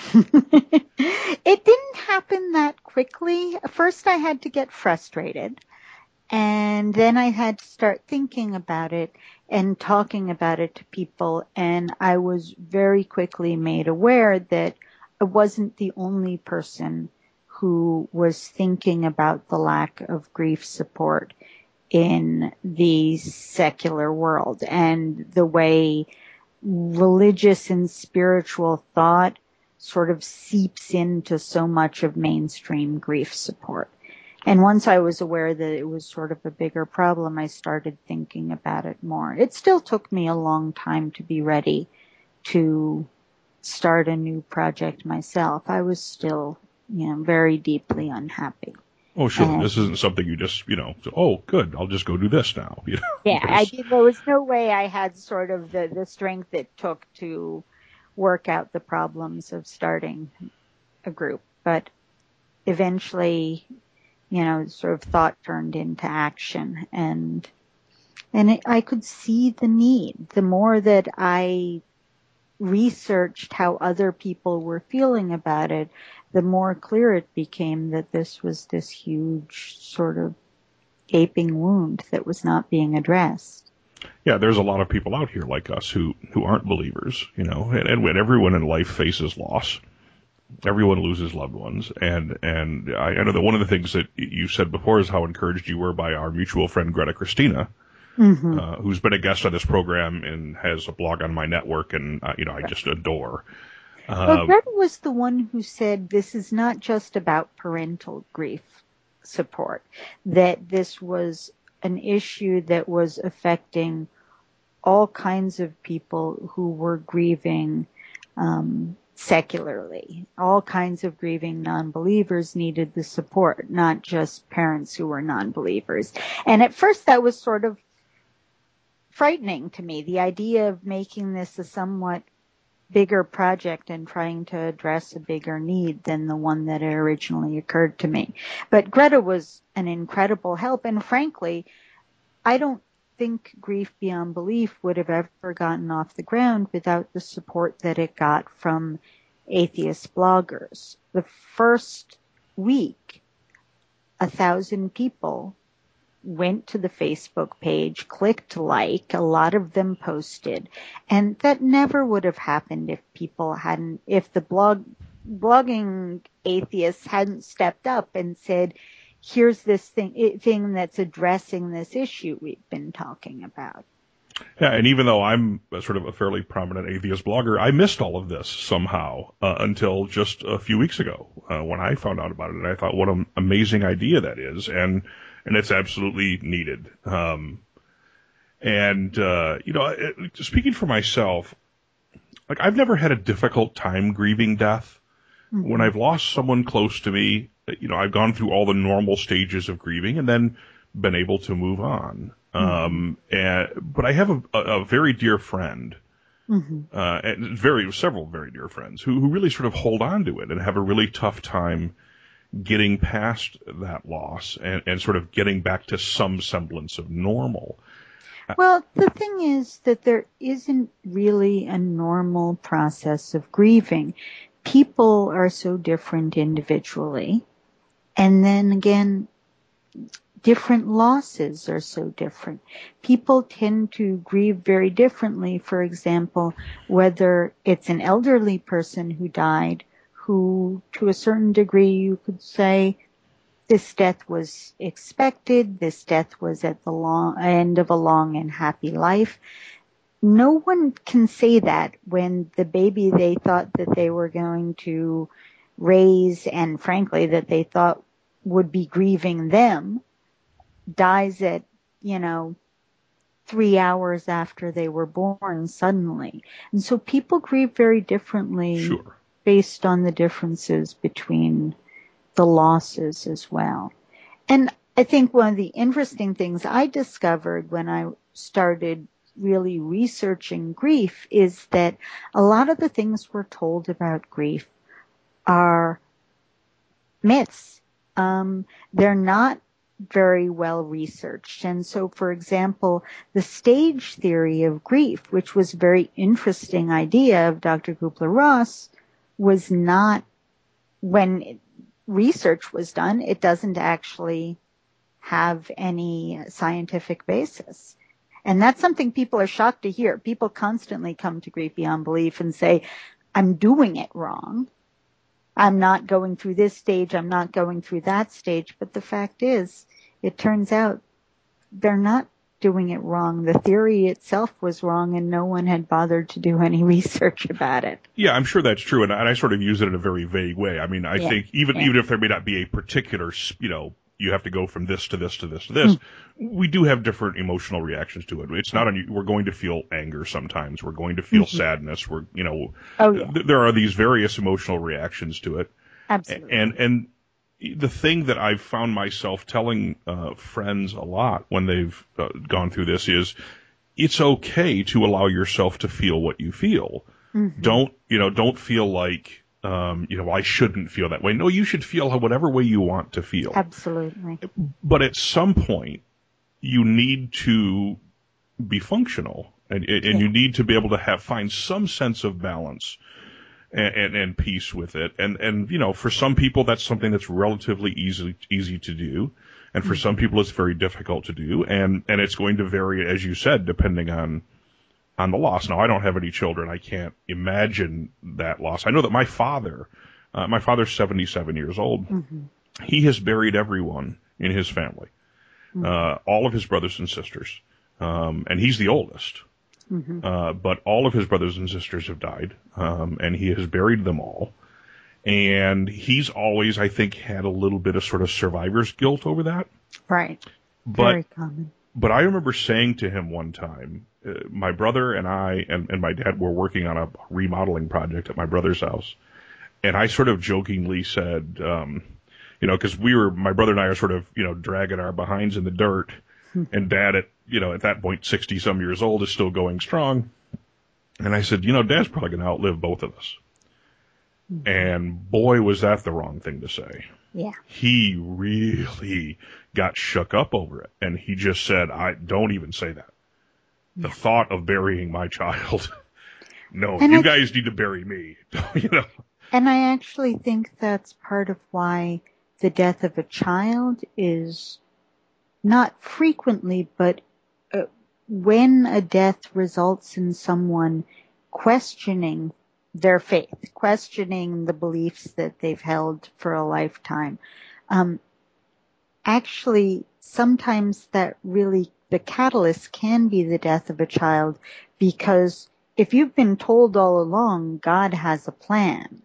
Speaker 6: It didn't happen that quickly. First I had to get frustrated, and then I had to start thinking about it and talking about it to people, and I was very quickly made aware that I wasn't the only person who was thinking about the lack of grief support in the secular world and the way religious and spiritual thought sort of seeps into so much of mainstream grief support. And once I was aware that it was sort of a bigger problem, I started thinking about it more. It still took me a long time to be ready to start a new project myself. I was still, very deeply unhappy.
Speaker 2: Oh, sure. This isn't something you just, oh, good, I'll just go do this now.
Speaker 6: Yeah, there was no way I had sort of the strength it took to work out the problems of starting a group. But eventually, sort of thought turned into action, and I could see the need. The more that I researched how other people were feeling about it, the more clear it became that this was this huge sort of gaping wound that was not being addressed.
Speaker 5: Yeah, there's a lot of people out here like us who aren't believers, and when everyone in life faces loss, everyone loses loved ones, and I know that one of the things that you said before is how encouraged you were by our mutual friend Greta Christina, who's been a guest on this program and has a blog on my network, and I just adore.
Speaker 6: Well, Greta was the one who said this is not just about parental grief support, that this was an issue that was affecting all kinds of people who were grieving secularly. All kinds of grieving non-believers needed the support, not just parents who were non-believers. And at first that was sort of frightening to me, the idea of making this a somewhat bigger project and trying to address a bigger need than the one that had originally occurred to me. But Greta was an incredible help, and frankly, I don't think Grief Beyond Belief would have ever gotten off the ground without the support that it got from atheist bloggers. The first week, 1,000 people went to the Facebook page, clicked like, a lot of them posted, and that never would have happened if the blogging atheists hadn't stepped up and said, here's this thing that's addressing this issue we've been talking about.
Speaker 5: Yeah, and even though I'm sort of a fairly prominent atheist blogger, I missed all of this somehow until just a few weeks ago when I found out about it, and I thought, what an amazing idea that is, and it's absolutely needed. Speaking for myself, like, I've never had a difficult time grieving death. Mm-hmm. When I've lost someone close to me, I've gone through all the normal stages of grieving and then been able to move on. Mm-hmm. But I have a very dear friend, and several very dear friends who really sort of hold on to it and have a really tough time getting past that loss and sort of getting back to some semblance of normal.
Speaker 6: Well, the thing is that there isn't really a normal process of grieving. People are so different individually. And then again, different losses are so different. People tend to grieve very differently. For example, whether it's an elderly person who died, who to a certain degree you could say this death was expected, this death was at the end of a long and happy life. No one can say that when the baby they thought that they were going to raise, and frankly that they thought would be grieving them, dies at, 3 hours after they were born suddenly. And so people grieve very differently.
Speaker 5: Sure.
Speaker 6: Based on the differences between the losses as well. And I think one of the interesting things I discovered when I started really researching grief is that a lot of the things we're told about grief are myths. They're not very well researched. And so, for example, the stage theory of grief, which was a very interesting idea of Dr. Kubler-Ross, was not, when research was done, it doesn't actually have any scientific basis. And that's something people are shocked to hear. People constantly come to Grief Beyond Belief and say, I'm doing it wrong. I'm not going through this stage. I'm not going through that stage. But the fact is, it turns out they're not doing it wrong. The theory itself was wrong, and no one had bothered to do any research about it.
Speaker 5: Yeah, I'm sure that's true, and I sort of use it in a very vague way. I mean, I think even if there may not be a particular, you have to go from this to this to this to this, we do have different emotional reactions to it. It's not we're going to feel anger sometimes. We're going to feel sadness. There are these various emotional reactions to it.
Speaker 6: Absolutely.
Speaker 5: And the thing that I've found myself telling friends a lot when they've gone through this is, it's okay to allow yourself to feel what you feel.
Speaker 6: Mm-hmm.
Speaker 5: Don't feel like, I shouldn't feel that way. No, you should feel whatever way you want to feel.
Speaker 6: Absolutely.
Speaker 5: But at some point, you need to be functional, and you need to be able to find some sense of balance and peace with it. And for some people, that's something that's relatively easy to do. And for some people, it's very difficult to do. And it's going to vary, as you said, depending on the loss. Now, I don't have any children. I can't imagine that loss. I know that my father's 77 years old.
Speaker 6: Mm-hmm.
Speaker 5: He has buried everyone in his family, all of his brothers and sisters. And he's the oldest.
Speaker 6: Mm-hmm.
Speaker 5: But all of his brothers and sisters have died, and he has buried them all. And he's always, I think, had a little bit of sort of survivor's guilt over that.
Speaker 6: Right. Very common.
Speaker 5: But I remember saying to him one time, my brother and I and my dad were working on a remodeling project at my brother's house. And I sort of jokingly said, because my brother and I are sort of, dragging our behinds in the dirt. And Dad, at that point, 60 some years old, is still going strong. And I said, Dad's probably going to outlive both of us. Mm-hmm. And boy, was that the wrong thing to say.
Speaker 6: Yeah.
Speaker 5: He really got shook up over it. And he just said, don't even say that. The thought of burying my child. No, and you guys need to bury me.
Speaker 6: And I actually think that's part of why the death of a child is not frequently, but when a death results in someone questioning their faith, questioning the beliefs that they've held for a lifetime, actually sometimes that really, the catalyst can be the death of a child, because if you've been told all along God has a plan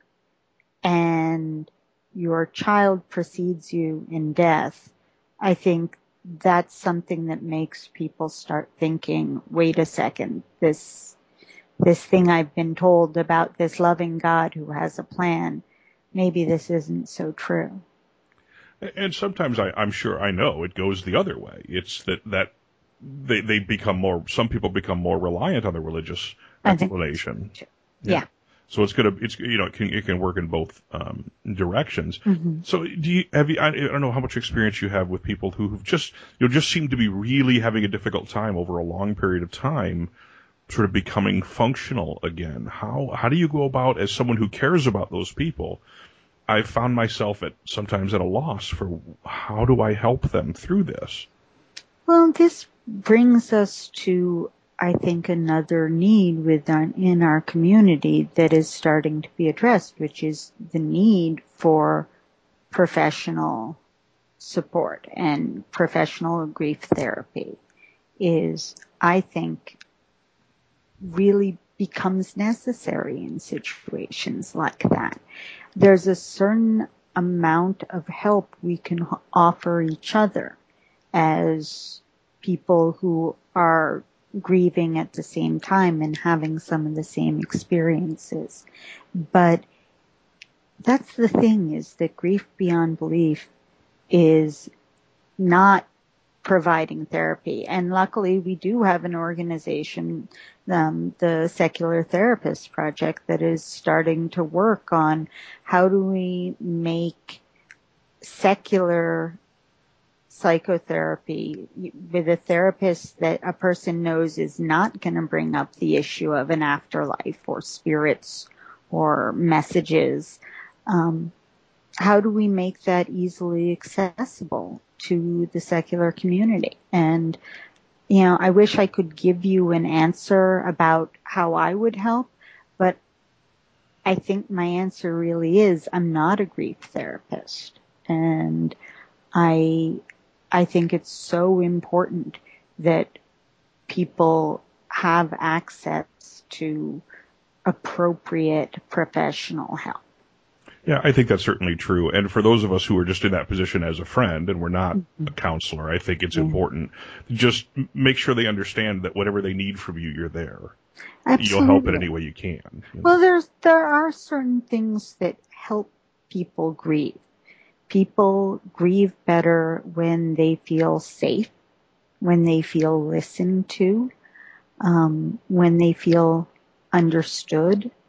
Speaker 6: and your child precedes you in death, I think that's something that makes people start thinking, wait a second, this thing I've been told about this loving God who has a plan, maybe this isn't so true.
Speaker 5: And sometimes I'm sure I know it goes the other way. It's that they become more, some people become more reliant on the religious explanation.
Speaker 6: Yeah.
Speaker 5: So it can work in both directions.
Speaker 6: Mm-hmm.
Speaker 5: So I don't know how much experience you have with people who've just seem to be really having a difficult time over a long period of time, sort of becoming functional again. How do you go about, as someone who cares about those people? I've found myself sometimes at a loss for how do I help them through this?
Speaker 6: Well, this brings us to, I think, another need in our community that is starting to be addressed, which is the need for professional support, and professional grief therapy is, I think, really becomes necessary in situations like that. There's a certain amount of help we can offer each other as people who are grieving at the same time and having some of the same experiences. But that's the thing, is that Grief Beyond Belief is not providing therapy. And luckily we do have an organization, the Secular Therapist Project, that is starting to work on how do we make secular psychotherapy with a therapist that a person knows is not going to bring up the issue of an afterlife or spirits or messages. How do we make that easily accessible to the secular community? And, I wish I could give you an answer about how I would help, but I think my answer really is I'm not a grief therapist. And I think it's so important that people have access to appropriate professional help.
Speaker 5: Yeah, I think that's certainly true. And for those of us who are just in that position as a friend and we're not a counselor, I think it's important to just make sure they understand that whatever they need from you, you're there.
Speaker 6: Absolutely.
Speaker 5: You'll help in any way you can.
Speaker 6: Well, there are certain things that help people grieve. People grieve better when they feel safe, when they feel listened to, when they feel understood,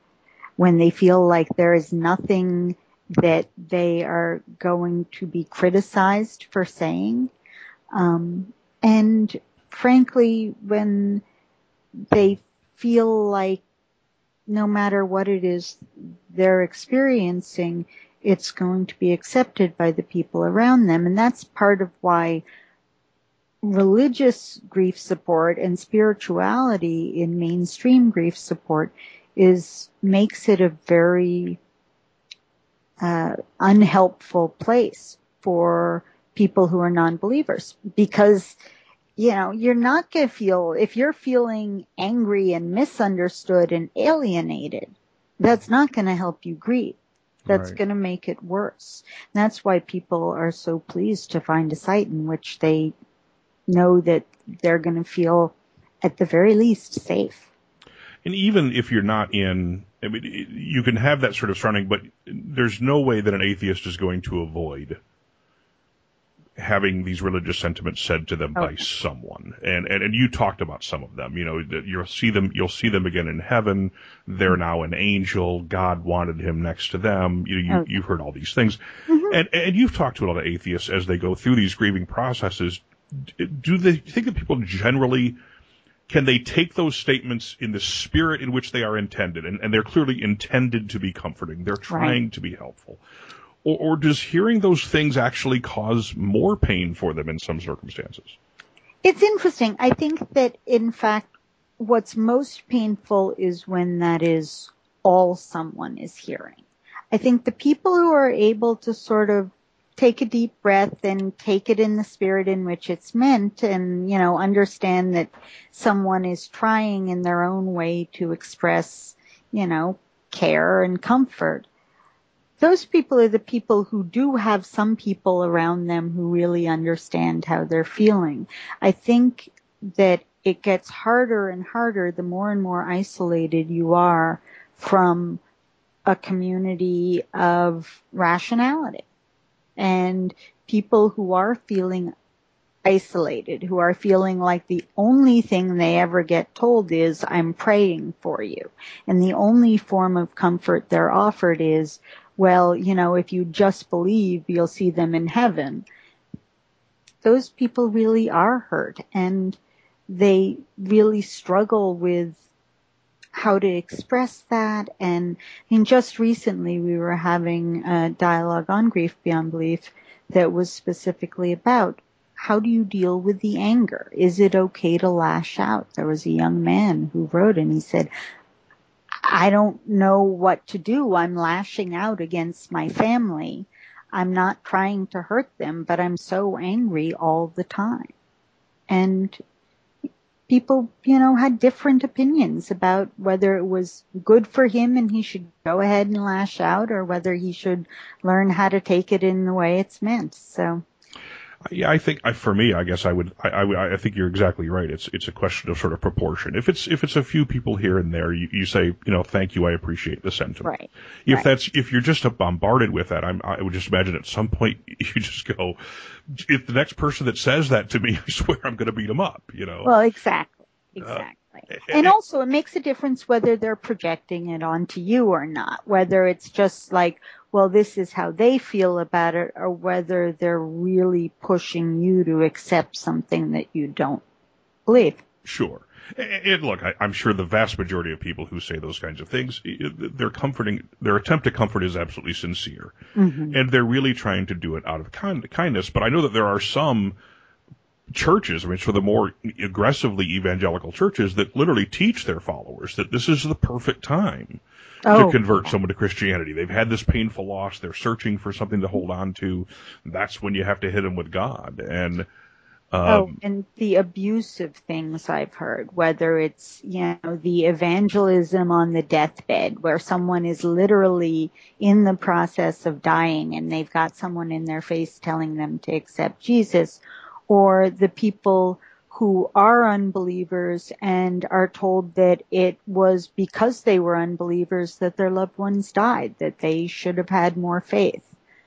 Speaker 6: when they feel like there is nothing that they are going to be criticized for saying. And frankly, when they feel like no matter what it is they're experiencing, it's going to be accepted by the people around them. And that's part of why religious grief support and spirituality in mainstream grief support makes it a very unhelpful place for people who are non-believers, because you're not going to feel, if you're feeling angry and misunderstood and alienated, that's not going to help you grieve. That's going to make it worse. And that's why people are so pleased to find a site in which they know that they're going to feel, at the very least, safe.
Speaker 5: And even if you're not you can have that sort of surrounding, but there's no way that an atheist is going to avoid having these religious sentiments said to them by someone. And you talked about some of them. You'll see them again in heaven. They're now an angel. God wanted him next to them. You've heard all these things. Mm-hmm. And you've talked to a lot of atheists as they go through these grieving processes. Do they think that people generally, can they take those statements in the spirit in which they are intended? And they're clearly intended to be comforting. They're trying to be helpful. Or does hearing those things actually cause more pain for them in some circumstances?
Speaker 6: It's interesting. I think that, in fact, what's most painful is when that is all someone is hearing. I think the people who are able to sort of take a deep breath and take it in the spirit in which it's meant, and, understand that someone is trying in their own way to express, care and comfort. Those people are the people who do have some people around them who really understand how they're feeling. I think that it gets harder and harder the more and more isolated you are from a community of rationality. And people who are feeling isolated, who are feeling like the only thing they ever get told is, I'm praying for you. And the only form of comfort they're offered is, well, if you just believe, you'll see them in heaven. Those people really are hurt, and they really struggle with how to express that. And just recently we were having a dialogue on Grief Beyond Belief that was specifically about, how do you deal with the anger? Is it okay to lash out? There was a young man who wrote, and he said, I don't know what to do. I'm lashing out against my family. I'm not trying to hurt them, but I'm so angry all the time. And people, had different opinions about whether it was good for him and he should go ahead and lash out, or whether he should learn how to take it in the way it's meant. So.
Speaker 5: Yeah, I think for me, I guess I think you're exactly right. It's a question of sort of proportion. If it's a few people here and there, you say, thank you, I appreciate the sentiment.
Speaker 6: Right.
Speaker 5: If you're just bombarded with that, I would just imagine at some point you just go, if the next person that says that to me, I swear I'm going to beat them up.
Speaker 6: Well, exactly. And also, it makes a difference whether they're projecting it onto you or not, whether it's just like, well, this is how they feel about it, or whether they're really pushing you to accept something that you don't believe.
Speaker 5: Sure. And look, I'm sure the vast majority of people who say those kinds of things, their attempt to comfort is absolutely sincere. Mm-hmm. And they're really trying to do it out of kindness. But I know that there are some churches, so the more aggressively evangelical churches, that literally teach their followers that this is the perfect time to convert someone to Christianity. They've had this painful loss. They're searching for something to hold on to. That's when you have to hit them with God. And
Speaker 6: and the abusive things I've heard, whether it's, the evangelism on the deathbed, where someone is literally in the process of dying and they've got someone in their face telling them to accept Jesus, or the people who are unbelievers and are told that it was because they were unbelievers that their loved ones died, that they should have had more faith.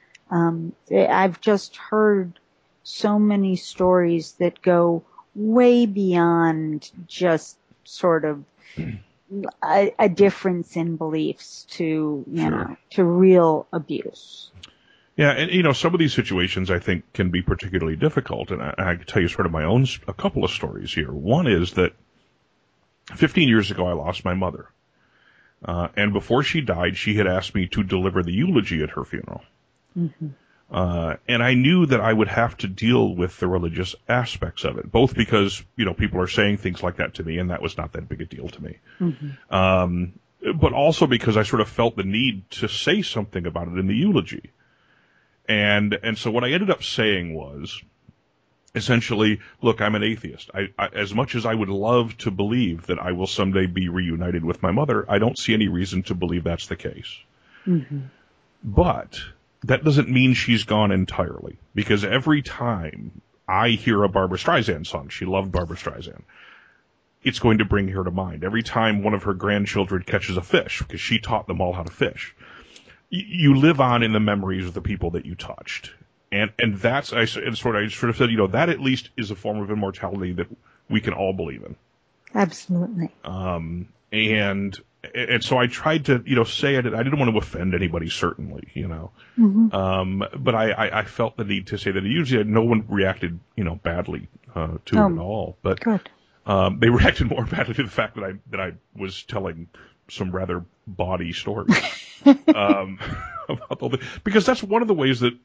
Speaker 6: I've just heard so many stories that go way beyond just sort of, a difference in beliefs to, you
Speaker 5: Sure.
Speaker 6: know, to real abuse.
Speaker 5: Yeah, and some of these situations I think can be particularly difficult, and I can tell you sort of a couple of stories here. One is that 15 years ago I lost my mother, and before she died, she had asked me to deliver the eulogy at her funeral.
Speaker 6: Mm-hmm.
Speaker 5: And I knew that I would have to deal with the religious aspects of it, both because people are saying things like that to me, and that was not that big a deal to me.
Speaker 6: Mm-hmm.
Speaker 5: But also because I sort of felt the need to say something about it in the eulogy. And so what I ended up saying was, essentially, look, I'm an atheist. I as much as I would love to believe that I will someday be reunited with my mother, I don't see any reason to believe that's the case.
Speaker 6: Mm-hmm.
Speaker 5: But that doesn't mean she's gone entirely, because every time I hear a Barbra Streisand song, she loved Barbra Streisand, it's going to bring her to mind. Every time one of her grandchildren catches a fish, because she taught them all how to fish, you live on in the memories of the people that you touched. And that's, I sort of said, that at least is a form of immortality that we can all believe in.
Speaker 6: Absolutely.
Speaker 5: And so I tried to, say it. I didn't want to offend anybody, certainly,
Speaker 6: Mm-hmm.
Speaker 5: But I felt the need to say that usually no one reacted, badly, to it at all. But,
Speaker 6: good.
Speaker 5: They reacted more badly to the fact that I was telling some rather bawdy stories, about all because that's one of the ways that,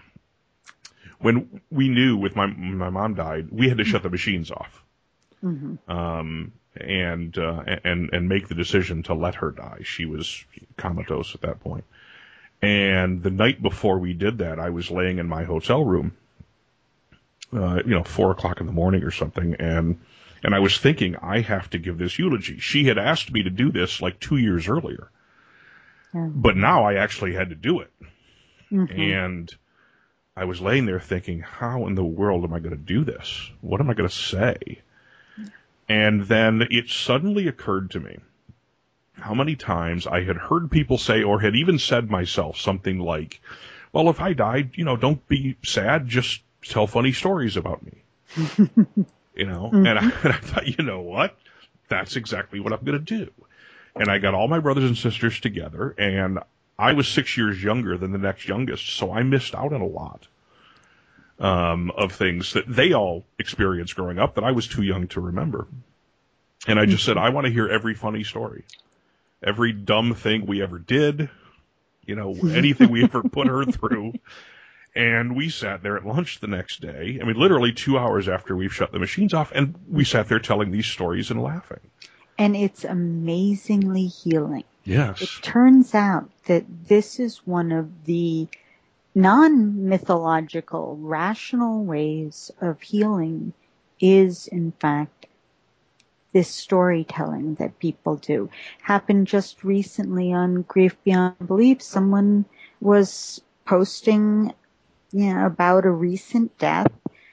Speaker 5: when we knew with my mom died, we had to shut the machines off.
Speaker 6: Mm-hmm.
Speaker 5: And make the decision to let her die. She was comatose at that point. And the night before we did that, I was laying in my hotel room, 4:00 in the morning or something, and I was thinking, I have to give this eulogy. She had asked me to do this like 2 years earlier, but now I actually had to do it.
Speaker 6: Mm-hmm.
Speaker 5: And I was laying there thinking, how in the world am I going to do this? What am I going to say? And then it suddenly occurred to me how many times I had heard people say, or had even said myself, something like, well, if I died, don't be sad, just tell funny stories about me.
Speaker 6: Mm-hmm.
Speaker 5: And I thought, you know what? That's exactly what I'm going to do. And I got all my brothers and sisters together, and I was 6 years younger than the next youngest, so I missed out on a lot of things that they all experienced growing up that I was too young to remember. And I just said, I want to hear every funny story, every dumb thing we ever did, anything we ever put her through. And we sat there at lunch the next day. I mean, literally 2 hours after we've shut the machines off, and we sat there telling these stories and laughing.
Speaker 6: And it's amazingly healing.
Speaker 5: Yes.
Speaker 6: It turns out that this is one of the non-mythological, rational ways of healing is, in fact, this storytelling that people do. Happened just recently on Grief Beyond Belief. Someone was posting, about a recent death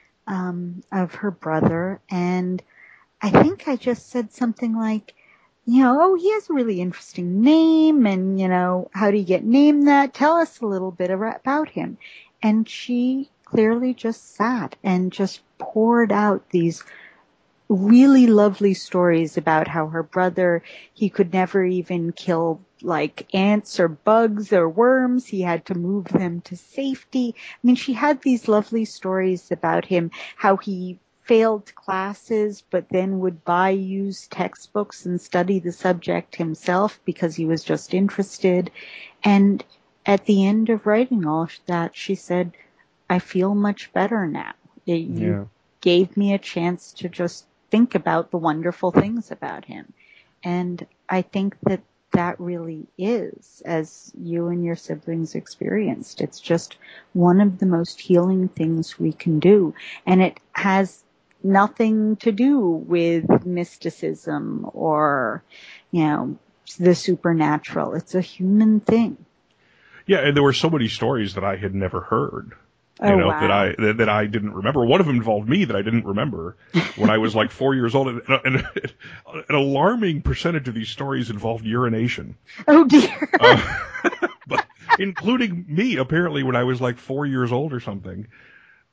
Speaker 6: of her brother, and I think I just said something like, he has a really interesting name, and, how do you get named that? Tell us a little bit about him. And she clearly just sat and just poured out these really lovely stories about how her brother, he could never even kill like ants or bugs or worms. He had to move them to safety. I mean, she had these lovely stories about him, how he failed classes, but then would buy used textbooks and study the subject himself because he was just interested. And at the end of writing all of that, she said, I feel much better now. You gave me a chance to just think about the wonderful things about him. And I think that really is, as you and your siblings experienced. It's just one of the most healing things we can do. And it has nothing to do with mysticism or, the supernatural. It's a human thing.
Speaker 5: Yeah, and there were so many stories that I had never heard.
Speaker 6: Wow.
Speaker 5: that I didn't remember. One of them involved me that I didn't remember when I was like 4 years old. And an alarming percentage of these stories involved urination.
Speaker 6: Oh dear.
Speaker 5: But including me, apparently, when I was like 4 years old or something.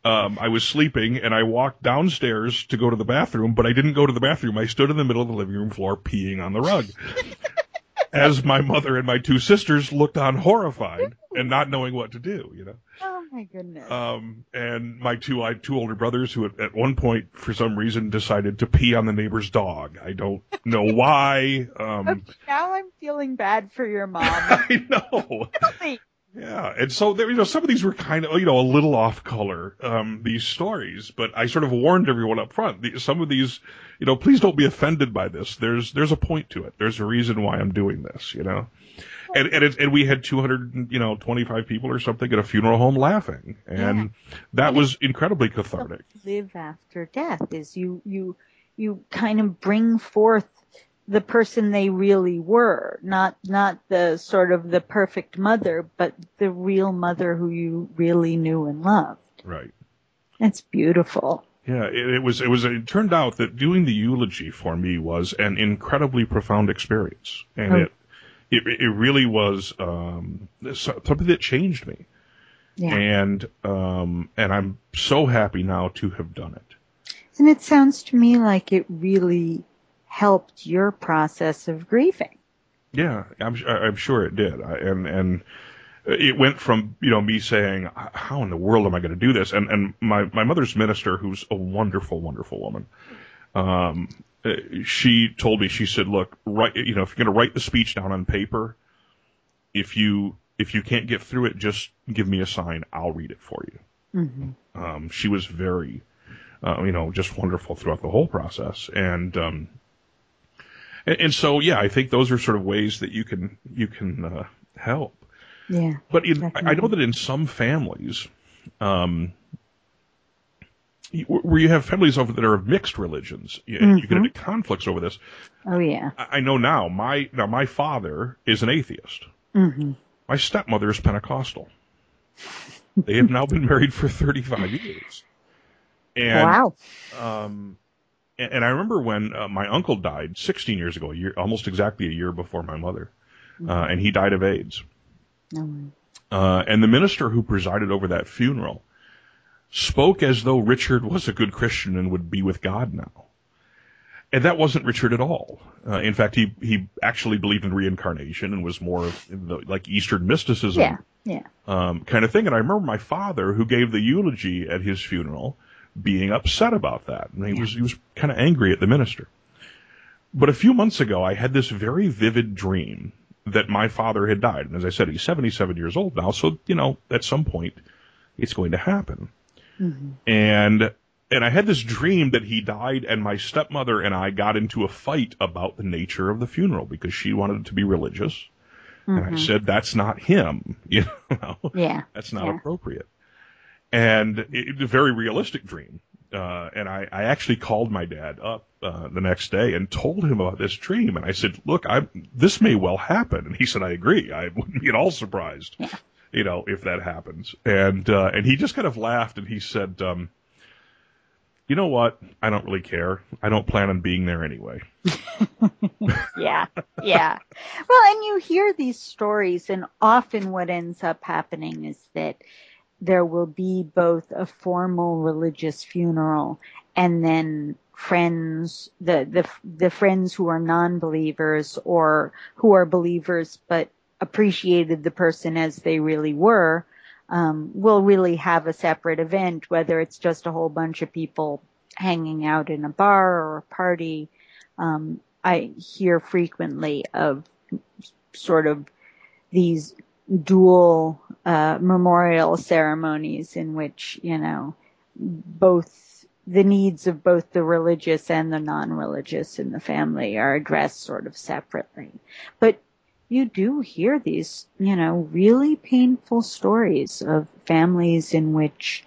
Speaker 2: I was sleeping, and I walked downstairs to go to the bathroom, but I didn't go to the bathroom. I stood in the middle of the living room floor peeing on the rug. As my mother and my two sisters looked on horrified and not knowing what to do, you know.
Speaker 6: Oh my goodness.
Speaker 2: And I had two older brothers who at one point, for some reason, decided to pee on the neighbor's dog. I don't know why.
Speaker 6: Now I'm feeling bad for your mom.
Speaker 2: I know.
Speaker 6: Really?
Speaker 2: Yeah, and so there, some of these were kind of, a little off color, these stories, but I sort of warned everyone up front. Some of these, please don't be offended by this. There's a point to it. There's a reason why I'm doing this, And we had 225 people or something at a funeral home laughing, and that was incredibly cathartic.
Speaker 6: Live after death is you kind of bring forth the person they really were, not the sort of the perfect mother, but the real mother who you really knew and loved.
Speaker 2: Right.
Speaker 6: It's beautiful.
Speaker 2: Yeah, it turned out that doing the eulogy for me was an incredibly profound experience, and it really was something that changed me.
Speaker 6: Yeah.
Speaker 2: And I'm so happy now to have done it.
Speaker 6: And it sounds to me like it really helped your process of grieving.
Speaker 2: Yeah, I'm sure it did. And it went from, me saying, how in the world am I going to do this? And my mother's minister, who's a wonderful, wonderful woman, she told me, she said, look, write, if you're going to write the speech down on paper, if you can't get through it, just give me a sign. I'll read it for you.
Speaker 6: Mm-hmm.
Speaker 2: She was very, just wonderful throughout the whole process. And so, yeah, I think those are sort of ways that you can help.
Speaker 6: Yeah.
Speaker 2: But I know that in some families, where you have families that are of mixed religions, you get into conflicts over this.
Speaker 6: Oh yeah.
Speaker 2: I know now. My father is an atheist.
Speaker 6: Mm-hmm.
Speaker 2: My stepmother is Pentecostal. They have now been married for 35 years. And,
Speaker 6: wow.
Speaker 2: And I remember when my uncle died 16 years ago, almost exactly a year before my mother, and he died of AIDS.
Speaker 6: Oh.
Speaker 2: And the minister who presided over that funeral spoke as though Richard was a good Christian and would be with God now. And that wasn't Richard at all. In fact, he actually believed in reincarnation and was more of like Eastern mysticism kind of thing. And I remember my father, who gave the eulogy at his funeral, being upset about that. And he was kind of angry at the minister. But a few months ago, I had this very vivid dream that my father had died. And as I said, he's 77 years old now, so, at some point, it's going to happen.
Speaker 6: Mm-hmm.
Speaker 2: And I had this dream that he died, and my stepmother and I got into a fight about the nature of the funeral because she wanted it to be religious.
Speaker 6: Mm-hmm.
Speaker 2: And I said, that's not him,
Speaker 6: Yeah.
Speaker 2: That's not appropriate. And it's a very realistic dream. And I actually called my dad up the next day and told him about this dream. And I said, look, this may well happen. And he said, I agree. I wouldn't be at all surprised, if that happens. And he just kind of laughed and he said, you know what? I don't really care. I don't plan on being there anyway.
Speaker 6: Yeah. Well, and you hear these stories, and often what ends up happening is that there will be both a formal religious funeral and then friends, the friends who are non-believers or who are believers but appreciated the person as they really were, will really have a separate event, whether it's just a whole bunch of people hanging out in a bar or a party. I hear frequently of sort of these dual memorial ceremonies in which, both the needs of both the religious and the non-religious in the family are addressed sort of separately. But you do hear these, really painful stories of families in which,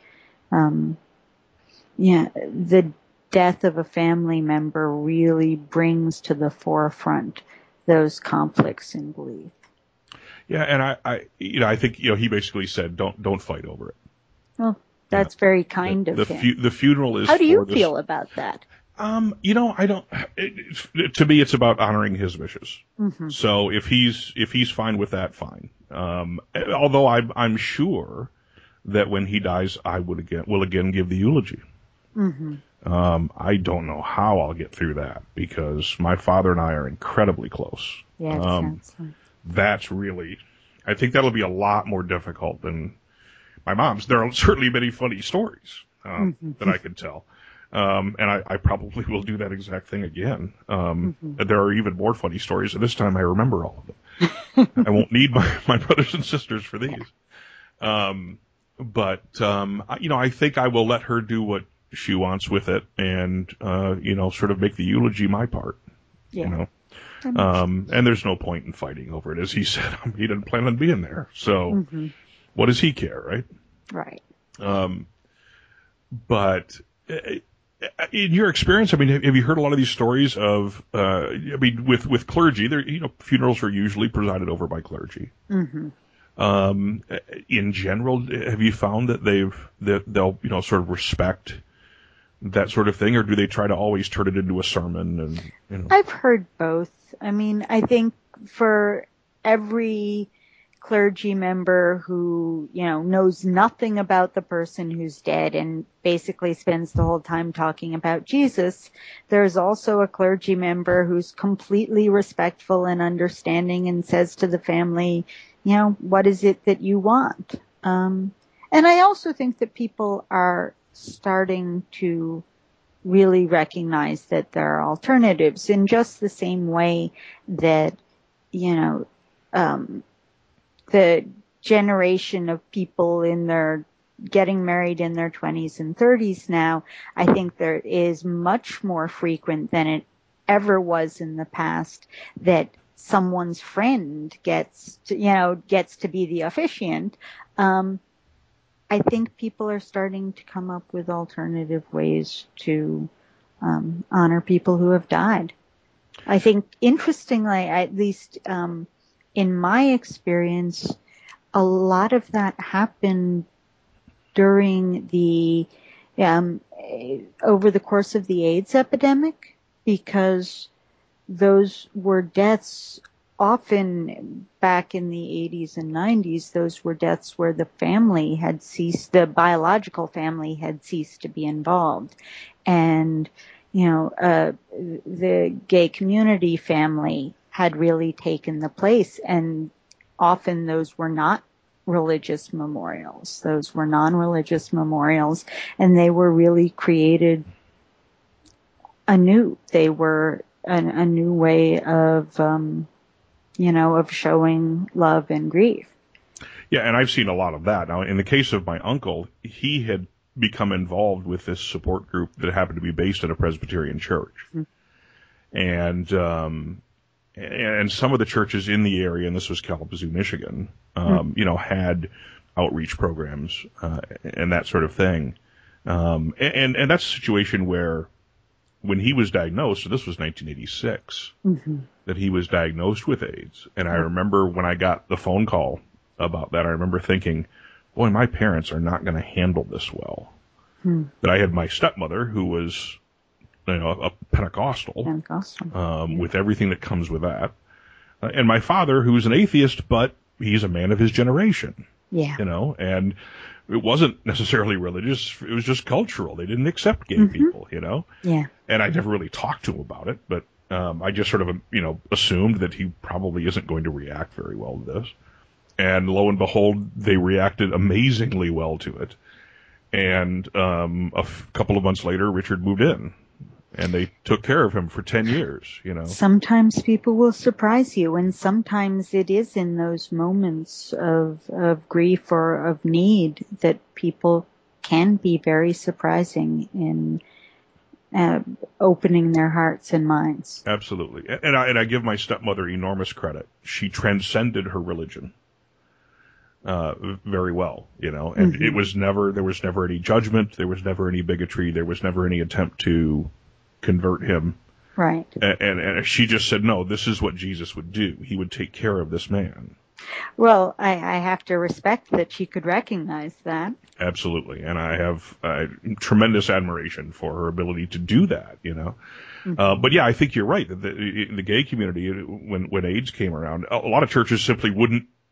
Speaker 6: the death of a family member really brings to the forefront those conflicts in belief.
Speaker 2: Yeah, and I think he basically said don't fight over it.
Speaker 6: Well, that's very kind of him.
Speaker 2: The funeral is.
Speaker 6: How do you feel about that?
Speaker 2: I don't. To me, it's about honoring his wishes.
Speaker 6: Mm-hmm.
Speaker 2: So if he's fine with that, fine. Although I'm sure
Speaker 5: that when he dies, I will again give the eulogy.
Speaker 6: Mm-hmm.
Speaker 5: I don't know how I'll get through that because my father and I are incredibly close.
Speaker 6: Yeah, it sounds like.
Speaker 5: That's really, I think that'll be a lot more difficult than my mom's. There are certainly many funny stories that I could tell. And I probably will do that exact thing again. There are even more funny stories, and this time I remember all of them. I won't need my brothers and sisters for these. But I think I will let her do what she wants with it and, sort of make the eulogy my part.
Speaker 6: Yeah.
Speaker 5: And there's no point in fighting over it. As he said, he didn't plan on being there. So what does he care, right?
Speaker 6: Right.
Speaker 5: But in your experience, I mean, have you heard a lot of these stories of, with clergy, there, funerals are usually presided over by clergy. Mm-hmm. In general, have you found that they'll, sort of respect that sort of thing, or do they try to always turn it into a sermon? And
Speaker 6: I've heard both. I mean, I think for every clergy member who, knows nothing about the person who's dead and basically spends the whole time talking about Jesus, there's also a clergy member who's completely respectful and understanding and says to the family, what is it that you want? And I also think that people are starting to really recognize that there are alternatives in just the same way that, the generation of people getting married in their 20s and 30s now, I think there is much more frequent than it ever was in the past that someone's friend gets to be the officiant. I think people are starting to come up with alternative ways to honor people who have died. I think, interestingly, at least in my experience, a lot of that happened during the over the course of the AIDS epidemic, because those were deaths often back in the 80s and 90s. Those were deaths where the biological family had ceased to be involved. And, the gay community family had really taken the place. And often those were not religious memorials. Those were non-religious memorials, and they were really created anew. They were a new way of, of showing love and grief.
Speaker 5: Yeah, and I've seen a lot of that. Now, in the case of my uncle, he had become involved with this support group that happened to be based at a Presbyterian church. Mm-hmm. And some of the churches in the area, and this was Kalamazoo, Michigan, had outreach programs and that sort of thing. And that's a situation where when he was diagnosed, so this was 1986, that he was diagnosed with AIDS. And I remember when I got the phone call about that, I remember thinking, boy, my parents are not going to handle this well. That I had my stepmother, who was, a Pentecostal. With everything that comes with that. And my father, who's an atheist, but he's a man of his generation.
Speaker 6: Yeah.
Speaker 5: And it wasn't necessarily religious. It was just cultural. They didn't accept gay people,
Speaker 6: Yeah.
Speaker 5: And I never really talked to him about it, but I just sort of, assumed that he probably isn't going to react very well to this. And lo and behold, they reacted amazingly well to it. And couple of months later, Richard moved in. And they took care of him for 10 years,
Speaker 6: Sometimes people will surprise you, and sometimes it is in those moments of grief or of need that people can be very surprising in opening their hearts and minds.
Speaker 5: Absolutely. And I give my stepmother enormous credit. She transcended her religion very well, and there was never any judgment. There was never any bigotry. There was never any attempt to convert him.
Speaker 6: Right.
Speaker 5: And she just said, no, this is what Jesus would do. He would take care of this man.
Speaker 6: Well, I have to respect that she could recognize that.
Speaker 5: Absolutely. And I have tremendous admiration for her ability to do that, But yeah, I think you're right. In the gay community, when AIDS came around, a lot of churches simply wouldn't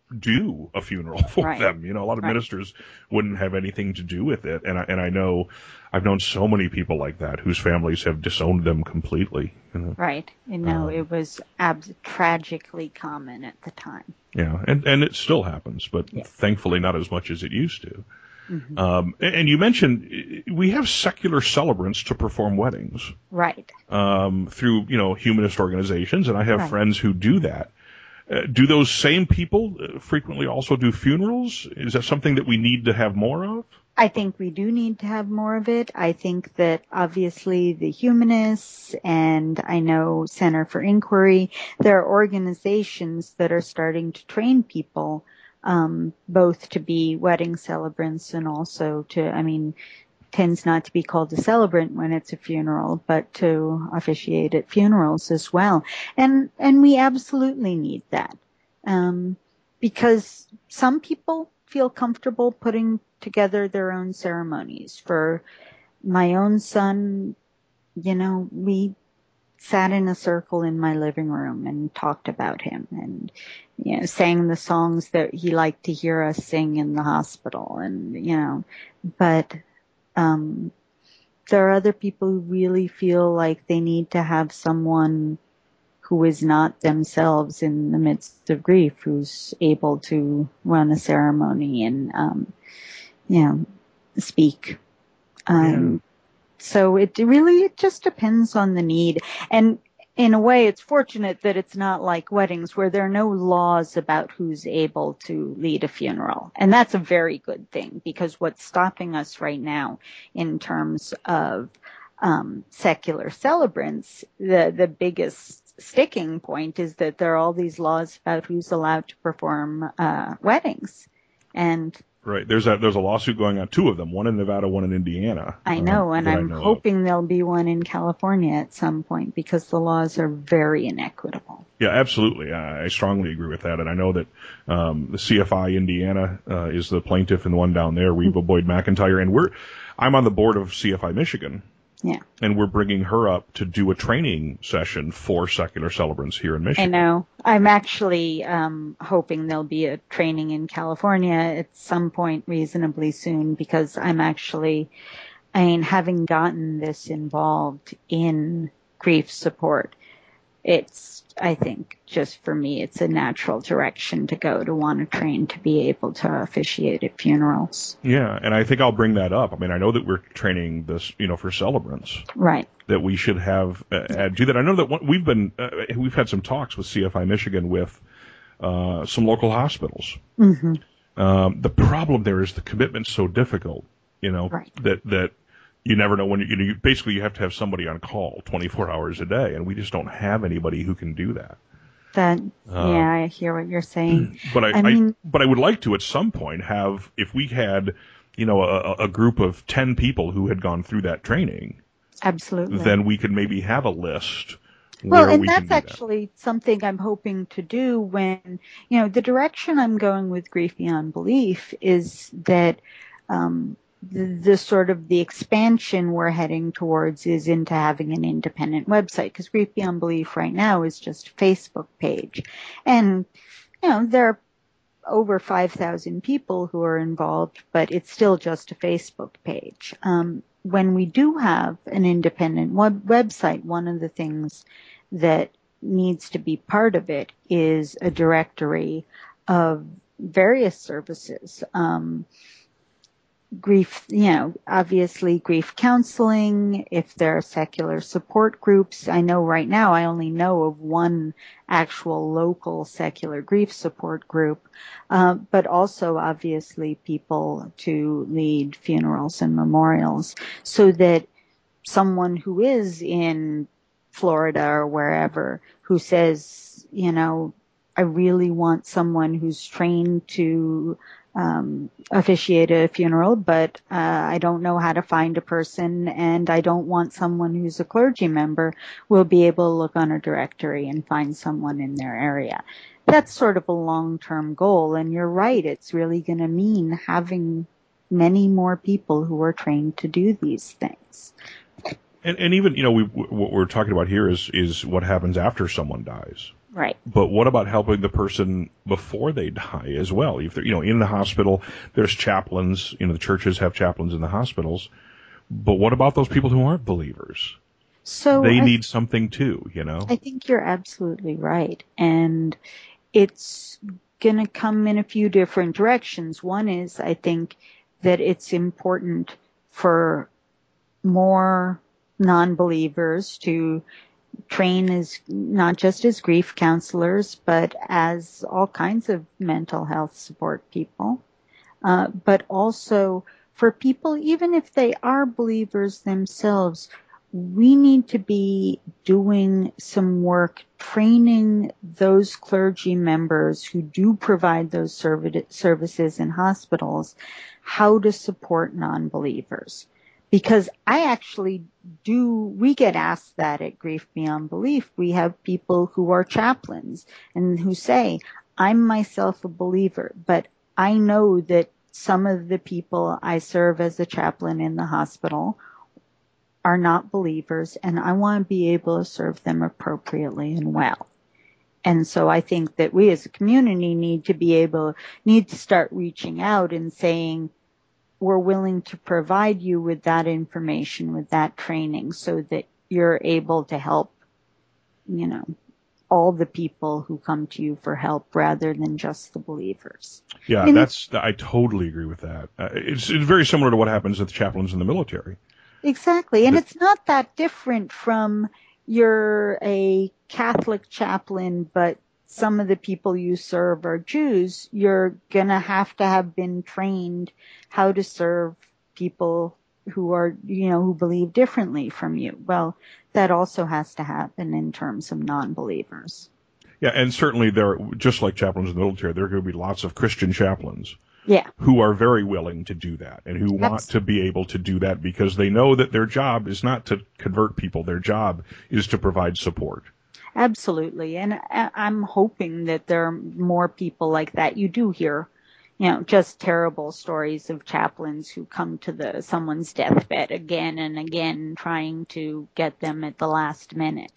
Speaker 2: do a funeral for
Speaker 6: Right.
Speaker 2: them. A lot of
Speaker 6: Right.
Speaker 2: ministers wouldn't have anything to do with it. And I know I've known so many people like that whose families have disowned them completely.
Speaker 6: Right. It was tragically common at the time.
Speaker 2: Yeah. And it still happens, but
Speaker 6: Yes.
Speaker 2: thankfully not as much as it used to.
Speaker 6: Mm-hmm.
Speaker 2: And you mentioned we have secular celebrants to perform weddings.
Speaker 6: Right.
Speaker 2: Through, humanist organizations, and I have
Speaker 6: Right.
Speaker 2: friends who do that. Do those same people frequently also do funerals? Is that something that we need to have more of?
Speaker 6: I think we do need to have more of it. I think that obviously the humanists and I know Center for Inquiry, there are organizations that are starting to train people, both to be wedding celebrants and also tends not to be called a celebrant when it's a funeral, but to officiate at funerals as well. And we absolutely need that. Because some people feel comfortable putting together their own ceremonies. For my own son, we sat in a circle in my living room and talked about him and, sang the songs that he liked to hear us sing in the hospital and, but, there are other people who really feel like they need to have someone who is not themselves in the midst of grief, who's able to run a ceremony and, speak. So it just depends on the need. And in a way, it's fortunate that it's not like weddings where there are no laws about who's able to lead a funeral. And that's a very good thing, because what's stopping us right now in terms of secular celebrants, the biggest sticking point is that there are all these laws about who's allowed to perform weddings. And
Speaker 2: Right. There's a lawsuit going on, two of them, one in Nevada, one in Indiana.
Speaker 6: I know, and I'm hoping there'll be one in California at some point, because the laws are very inequitable.
Speaker 2: Yeah, absolutely. I strongly agree with that. And I know that the CFI Indiana is the plaintiff, and the one down there, Reba Boyd McIntyre. And I'm on the board of CFI Michigan.
Speaker 6: Yeah.
Speaker 2: And we're bringing her up to do a training session for secular celebrants here in Michigan.
Speaker 6: I know. I'm actually hoping there'll be a training in California at some point reasonably soon, because having gotten this involved in grief support, I think just for me, it's a natural direction to go, to want to train to be able to officiate at funerals.
Speaker 2: Yeah, and I think I'll bring that up. I know that we're training this, for celebrants.
Speaker 6: Right.
Speaker 2: That we should have do that. I know that we've had some talks with CFI Michigan with some local hospitals.
Speaker 6: Mm-hmm.
Speaker 2: The problem there is the commitment's so difficult,
Speaker 6: right.
Speaker 2: that you never know when you basically you have to have somebody on call 24 hours a day, and we just don't have anybody who can do that.
Speaker 6: I hear what you're saying.
Speaker 2: But I would like to at some point have, if we had, a group of 10 people who had gone through that training.
Speaker 6: Absolutely.
Speaker 2: Then we could maybe have a list.
Speaker 6: Well, and that's actually something I'm hoping to do when, the direction I'm going with Grief Beyond Belief is that, the sort of the expansion we're heading towards is into having an independent website, because Grief Beyond Belief right now is just a Facebook page. And, there are over 5,000 people who are involved, but it's still just a Facebook page. When we do have an independent website, one of the things that needs to be part of it is a directory of various services. Grief, obviously grief counseling, if there are secular support groups. I know right now I only know of one actual local secular grief support group, but also obviously people to lead funerals and memorials, so that someone who is in Florida or wherever who says, I really want someone who's trained to officiate a funeral, but I don't know how to find a person, and I don't want someone who's a clergy member, will be able to look on a directory and find someone in their area. That's sort of a long-term goal, and you're right, it's really going to mean having many more people who are trained to do these things.
Speaker 2: And even, what we're talking about here is what happens after someone dies.
Speaker 6: Right.
Speaker 5: But what about helping the person before they die as well? If they're, in the hospital, there's chaplains, the churches have chaplains in the hospitals. But what about those people who aren't believers?
Speaker 6: So
Speaker 5: they need something too,
Speaker 6: I think you're absolutely right. And it's going to come in a few different directions. One is, I think that it's important for more non-believers to train as not just as grief counselors, but as all kinds of mental health support people. But also for people, even if they are believers themselves, we need to be doing some work training those clergy members who do provide those services in hospitals how to support non-believers. Because I actually we get asked that at Grief Beyond Belief. We have people who are chaplains and who say, I'm myself a believer, but I know that some of the people I serve as a chaplain in the hospital are not believers, and I want to be able to serve them appropriately and well. And so I think that we as a community need to start reaching out and saying, we're willing to provide you with that information, with that training, so that you're able to help, all the people who come to you for help rather than just the believers.
Speaker 5: Yeah, I totally agree with that. It's very similar to what happens with chaplains in the military.
Speaker 6: Exactly. And it's not that different from you're a Catholic chaplain, but some of the people you serve are Jews. You're going to have been trained how to serve people who are, who believe differently from you. Well, that also has to happen in terms of non-believers.
Speaker 5: Yeah, and certainly just like chaplains in the military, there are going to be lots of Christian chaplains.
Speaker 6: Yeah.
Speaker 5: Who are very willing to do that and who want to be able to do that because they know that their job is not to convert people. Their job is to provide support.
Speaker 6: Absolutely. And I'm hoping that there are more people like that. You do hear, just terrible stories of chaplains who come to someone's deathbed again and again, trying to get them at the last minute.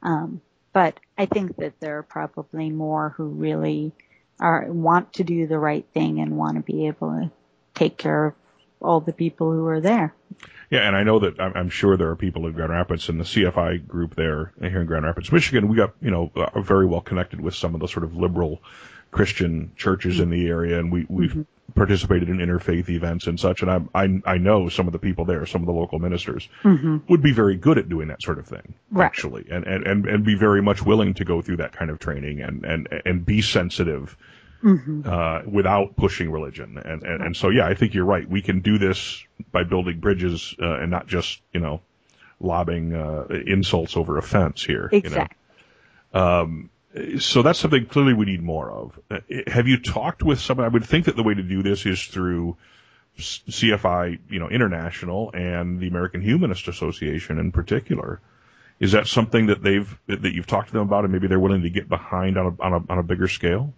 Speaker 6: But I think that there are probably more who really want to do the right thing and want to be able to take care of all the people who are there.
Speaker 5: Yeah, and I know that I'm sure there are people in Grand Rapids and the CFI group there here in Grand Rapids, Michigan. We got, are very well connected with some of the sort of liberal Christian churches in the area, and we've participated in interfaith events and such. And I know some of the people there, some of the local ministers, would be very good at doing that sort of thing, actually, and be very much willing to go through that kind of training and be sensitive. Without pushing religion. And so, yeah, I think you're right. We can do this by building bridges and not just, lobbing insults over a fence here.
Speaker 6: Exactly.
Speaker 5: So that's something clearly we need more of. Have you talked with someone? I would think that the way to do this is through CFI, International and the American Humanist Association in particular. Is that something that that you've talked to them about and maybe they're willing to get behind on a bigger scale?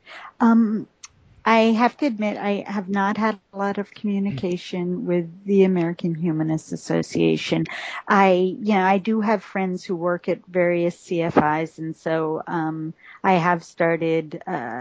Speaker 6: I have to admit, I have not had a lot of communication with the American Humanist Association. I do have friends who work at various CFIs, and so, I have started,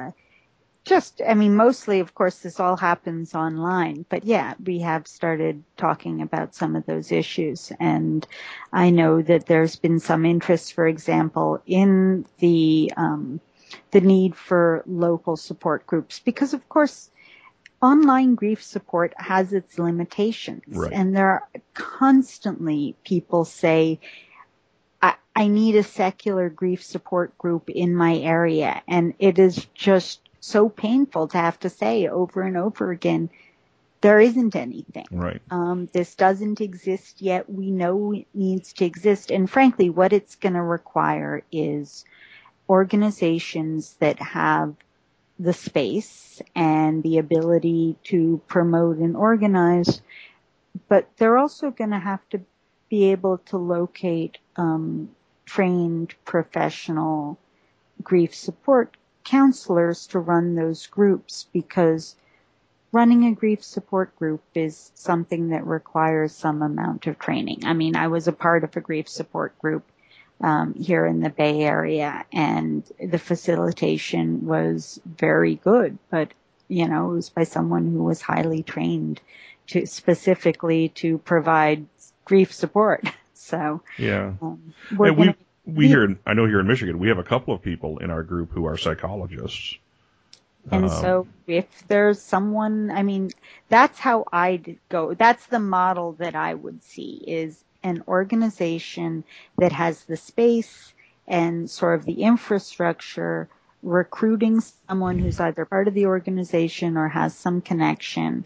Speaker 6: mostly, of course, this all happens online, but yeah, we have started talking about some of those issues. And I know that there's been some interest, for example, in the need for local support groups, because of course online grief support has its limitations. Right. And there are constantly people say, I need a secular grief support group in my area. And it is just so painful to have to say over and over again, there isn't anything.
Speaker 5: Right.
Speaker 6: This doesn't exist yet. We know it needs to exist. And frankly, what it's going to require is organizations that have the space and the ability to promote and organize, but they're also going to have to be able to locate trained professional grief support counselors to run those groups, because running a grief support group is something that requires some amount of training. I mean, I was a part of a grief support group here in the Bay Area, and the facilitation was very good, but it was by someone who was highly trained specifically to provide grief support. So
Speaker 5: yeah,
Speaker 6: we're
Speaker 5: I know here in Michigan, we have a couple of people in our group who are psychologists.
Speaker 6: And so if there's someone, that's how I'd go. That's the model that I would see, is an organization that has the space and sort of the infrastructure, recruiting someone who's either part of the organization or has some connection.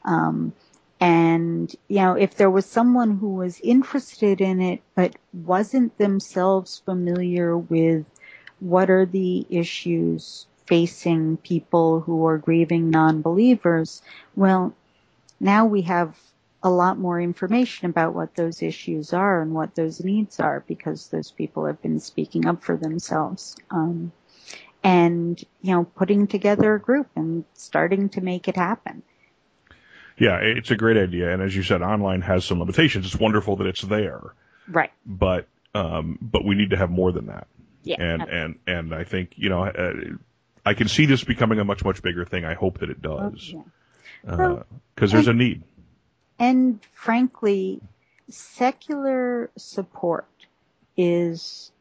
Speaker 6: And, if there was someone who was interested in it but wasn't themselves familiar with what are the issues facing people who are grieving non-believers, well, now we have a lot more information about what those issues are and what those needs are, because those people have been speaking up for themselves. And, putting together a group and starting to make it happen.
Speaker 5: Yeah, it's a great idea. And as you said, online has some limitations. It's wonderful that it's there.
Speaker 6: Right.
Speaker 5: But we need to have more than that.
Speaker 6: Yeah.
Speaker 5: And I think, I can see this becoming a much, much bigger thing. I hope that it does. Because there's a need.
Speaker 6: And frankly, secular support is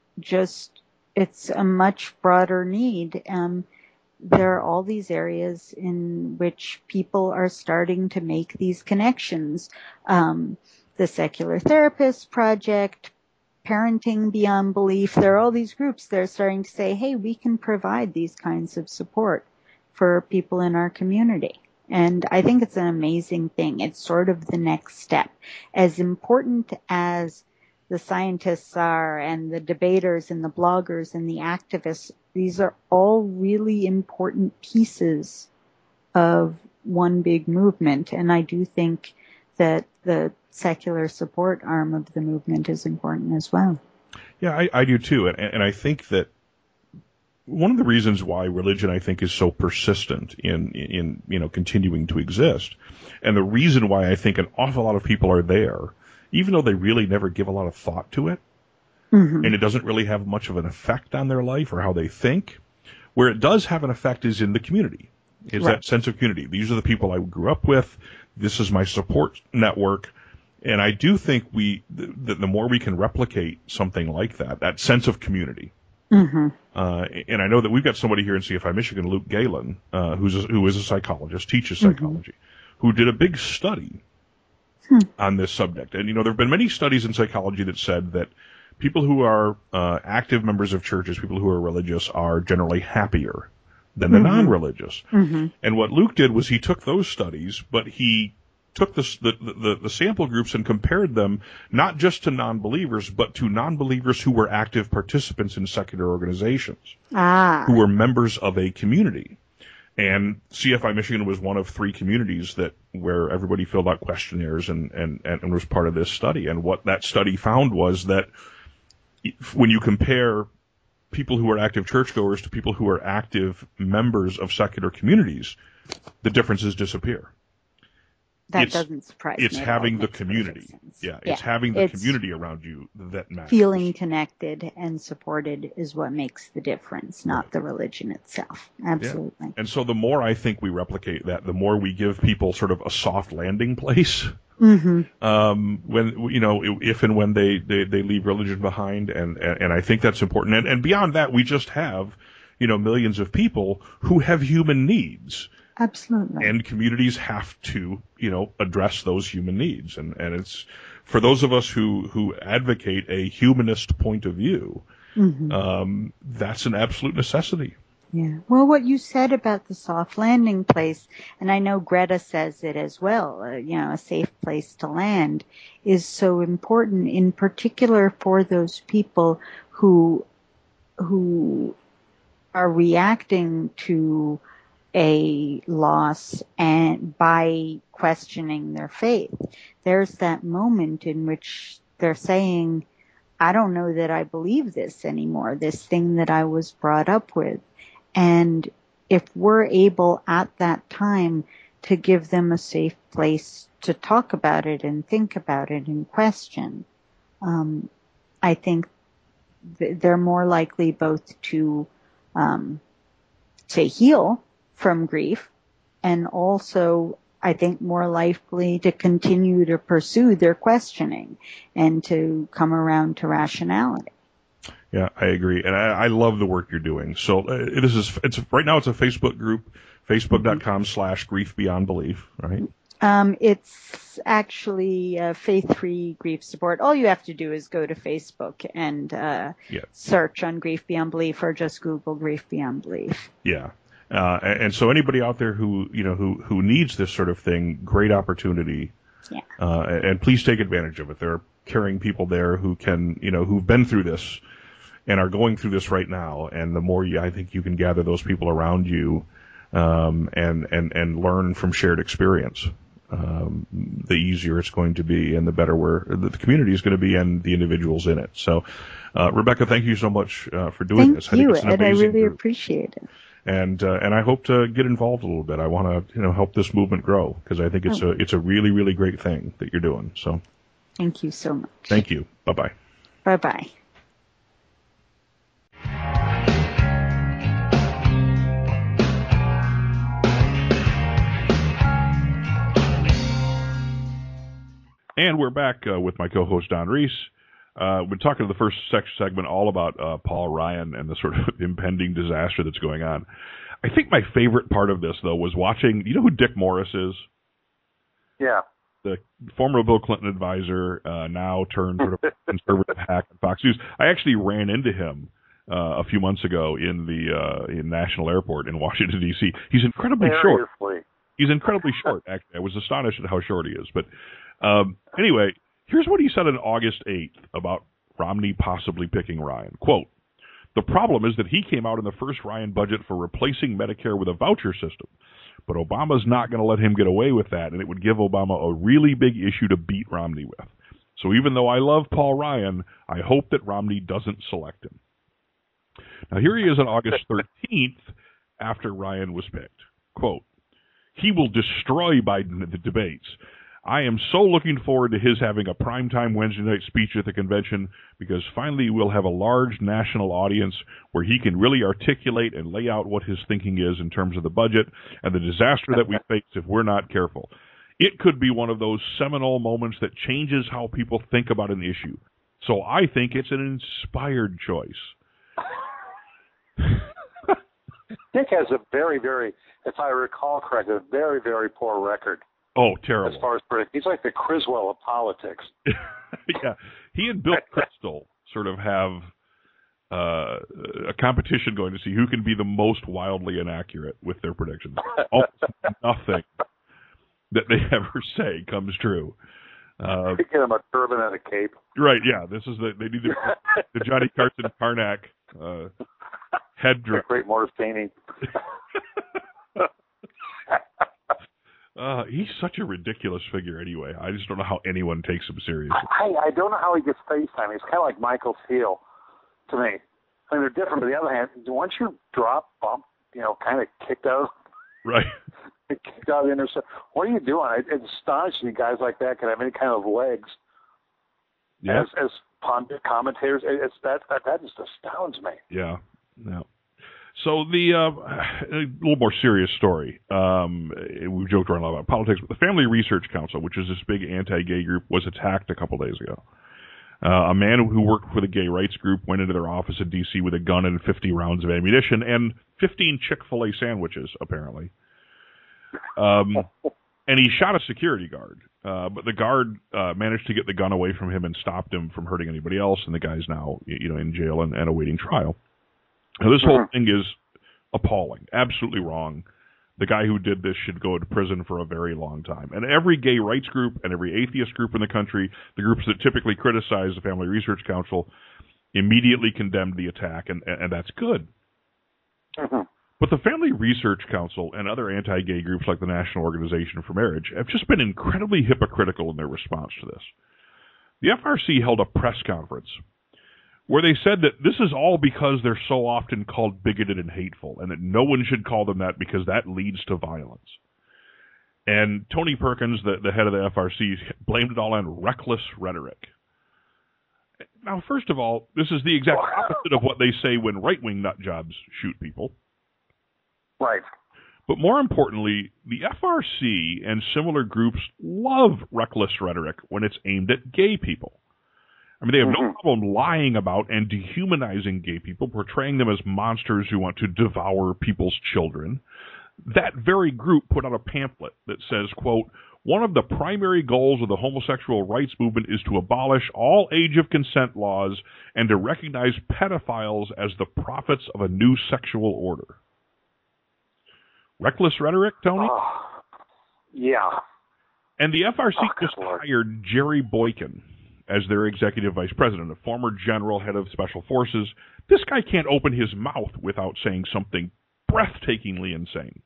Speaker 6: it's a much broader need. There are all these areas in which people are starting to make these connections. The Secular Therapist Project, Parenting Beyond Belief, there are all these groups that are starting to say, hey, we can provide these kinds of support for people in our community. And I think it's an amazing thing. It's sort of the next step. As important as the scientists are and the debaters and the bloggers and the activists, these are all really important pieces of one big movement. And I do think that the secular support arm of the movement is important as well.
Speaker 5: Yeah, I do too. And I think that one of the reasons why religion, I think, is so persistent in continuing to exist, and the reason why I think an awful lot of people are there, even though they really never give a lot of thought to it, and it doesn't really have much of an effect on their life or how they think, where it does have an effect is in the community, is that sense of community. These are the people I grew up with. This is my support network. And I do think the more we can replicate something like that sense of community. And I know that we've got somebody here in CFI Michigan, Luke Galen, who is a psychologist, teaches psychology, who did a big study on this subject. And, there have been many studies in psychology that said that people who are active members of churches, people who are religious, are generally happier than the non-religious. And what Luke did was he took those studies, but he took the sample groups and compared them not just to non-believers, but to non-believers who were active participants in secular organizations, who were members of a community. And CFI Michigan was one of 3 communities where everybody filled out questionnaires and was part of this study. And what that study found was that when you compare people who are active churchgoers to people who are active members of secular communities, the differences disappear.
Speaker 6: That doesn't surprise me.
Speaker 5: It's having the community. It's having the community around you that matters.
Speaker 6: Feeling connected and supported is what makes the difference, not the religion itself. Absolutely.
Speaker 5: Yeah. And so the more I think we replicate that, the more we give people sort of a soft landing place. When if and when they leave religion behind, and I think that's important. And beyond that, we just have millions of people who have human needs.
Speaker 6: Absolutely.
Speaker 5: And communities have to, address those human needs. And it's for those of us who advocate a humanist point of view, that's an absolute necessity.
Speaker 6: Yeah. Well, what you said about the soft landing place, and I know Greta says it as well, a safe place to land is so important, in particular for those people who are reacting to a loss and by questioning their faith. There's that moment in which they're saying, I don't know that I believe this anymore, this thing that I was brought up with. And if we're able at that time to give them a safe place to talk about it and think about it and question, I think they're more likely both to heal from grief, and also I think more likely to continue to pursue their questioning and to come around to rationality.
Speaker 5: Yeah, I agree, and I love the work you're doing. So it's right now it's a Facebook group, facebook.com/grief beyond belief, right?
Speaker 6: It's actually faith-free grief support. All you have to do is go to Facebook and search on Grief Beyond Belief, or just Google Grief Beyond Belief.
Speaker 5: Yeah. And so anybody out there who needs this sort of thing, great opportunity.
Speaker 6: Yeah.
Speaker 5: And please take advantage of it. There are caring people there who can, who've been through this and are going through this right now. And the more I think you can gather those people around you, and learn from shared experience, the easier it's going to be, and the better the community is going to be, and the individuals in it. So, Rebecca, thank you so much for doing this.
Speaker 6: Thank you, Ed. I really appreciate it.
Speaker 5: And I hope to get involved a little bit. I want to help this movement grow, because I think it's a really, really great thing that you're doing. So,
Speaker 6: thank you so much.
Speaker 5: Thank you. Bye-bye.
Speaker 6: Bye-bye.
Speaker 2: And we're back with my co-host Don Reese. We've been talking to the first segment all about Paul Ryan and the sort of impending disaster that's going on. I think my favorite part of this, though, was watching. You know who Dick Morris is?
Speaker 3: Yeah.
Speaker 2: The former Bill Clinton advisor, now turned sort of conservative hack at Fox News. I actually ran into him a few months ago in National Airport in Washington, D.C. He's incredibly short. He's incredibly short, actually. I was astonished at how short he is. But anyway, here's what he said on August 8th about Romney possibly picking Ryan. Quote, "The problem is that he came out in the first Ryan budget for replacing Medicare with a voucher system. But Obama's not going to let him get away with that, and it would give Obama a really big issue to beat Romney with. So even though I love Paul Ryan, I hope that Romney doesn't select him." Now here he is on August 13th after Ryan was picked. Quote, "He will destroy Biden in the debates. I am so looking forward to his having a primetime Wednesday night speech at the convention, because finally we'll have a large national audience where he can really articulate and lay out what his thinking is in terms of the budget and the disaster that we face if we're not careful. It could be one of those seminal moments that changes how people think about an issue. So I think it's an inspired choice."
Speaker 3: Dick has a very, very, if I recall correctly, a very, very poor record.
Speaker 2: Oh, terrible.
Speaker 3: As far as he's like the Criswell of politics.
Speaker 2: Yeah, he and Bill Kristol sort of have a competition going to see who can be the most wildly inaccurate with their predictions. Almost nothing that they ever say comes true.
Speaker 3: You get him a turban and a cape.
Speaker 2: Right? Yeah, this is they do the Johnny Carson Karnak head dress.
Speaker 3: Great Morris painting.
Speaker 2: He's such a ridiculous figure anyway. I just don't know how anyone takes him seriously.
Speaker 3: I don't know how he gets FaceTime. He's kind of like Michael Steele to me. I mean, they're different, but on the other hand, once you drop, bump, kind of kicked out.
Speaker 2: Right.
Speaker 3: Kicked out of the intercept. What are you doing? It astonishes me guys like that can have any kind of legs.
Speaker 2: Yeah.
Speaker 3: As pundit commentators, that just astounds me.
Speaker 2: Yeah. Yeah. So a little more serious story. We've joked around a lot about politics, but the Family Research Council, which is this big anti-gay group, was attacked a couple days ago. A man who worked for the gay rights group went into their office in D.C. with a gun and 50 rounds of ammunition and 15 Chick-fil-A sandwiches, apparently. And he shot a security guard, but the guard managed to get the gun away from him and stopped him from hurting anybody else, and the guy's now in jail and awaiting trial. Now, this whole thing is appalling, absolutely wrong. The guy who did this should go to prison for a very long time. And every gay rights group and every atheist group in the country, the groups that typically criticize the Family Research Council, immediately condemned the attack, and that's good. But the Family Research Council and other anti-gay groups like the National Organization for Marriage have just been incredibly hypocritical in their response to this. The FRC held a press conference where they said that this is all because they're so often called bigoted and hateful, and that no one should call them that because that leads to violence. And Tony Perkins, the head of the FRC, blamed it all on reckless rhetoric. Now, first of all, this is the exact opposite of what they say when right-wing nut jobs shoot people.
Speaker 3: Right.
Speaker 2: But more importantly, the FRC and similar groups love reckless rhetoric when it's aimed at gay people. I mean, they have no problem lying about and dehumanizing gay people, portraying them as monsters who want to devour people's children. That very group put out a pamphlet that says, quote, one of the primary goals of the homosexual rights movement is to abolish all age of consent laws and to recognize pedophiles as the prophets of a new sexual order. Reckless rhetoric, Tony?
Speaker 3: Yeah.
Speaker 2: And the FRC just hired Jerry Boykin as their executive vice president, a former general, head of special forces. This guy can't open his mouth without saying something breathtakingly insane.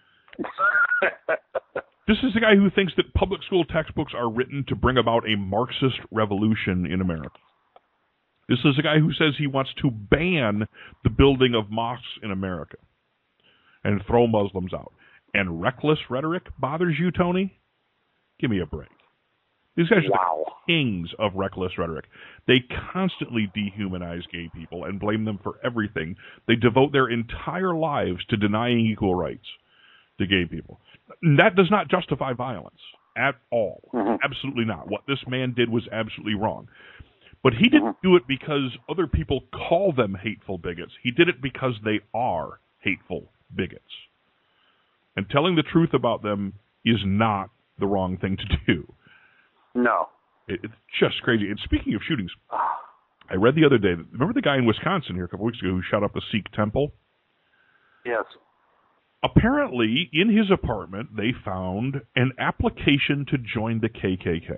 Speaker 2: This is the guy who thinks that public school textbooks are written to bring about a Marxist revolution in America. This is a guy who says he wants to ban the building of mosques in America and throw Muslims out. And reckless rhetoric bothers you, Tony? Give me a break. These guys are the kings of reckless rhetoric. They constantly dehumanize gay people and blame them for everything. They devote their entire lives to denying equal rights to gay people. That does not justify violence at all. Absolutely not. What this man did was absolutely wrong. But he didn't do it because other people call them hateful bigots. He did it because they are hateful bigots. And telling the truth about them is not the wrong thing to do.
Speaker 3: No.
Speaker 2: It's just crazy. And speaking of shootings, I read the other day, remember the guy in Wisconsin here a couple weeks ago who shot up a Sikh temple?
Speaker 3: Yes.
Speaker 2: Apparently, in his apartment, they found an application to join the KKK.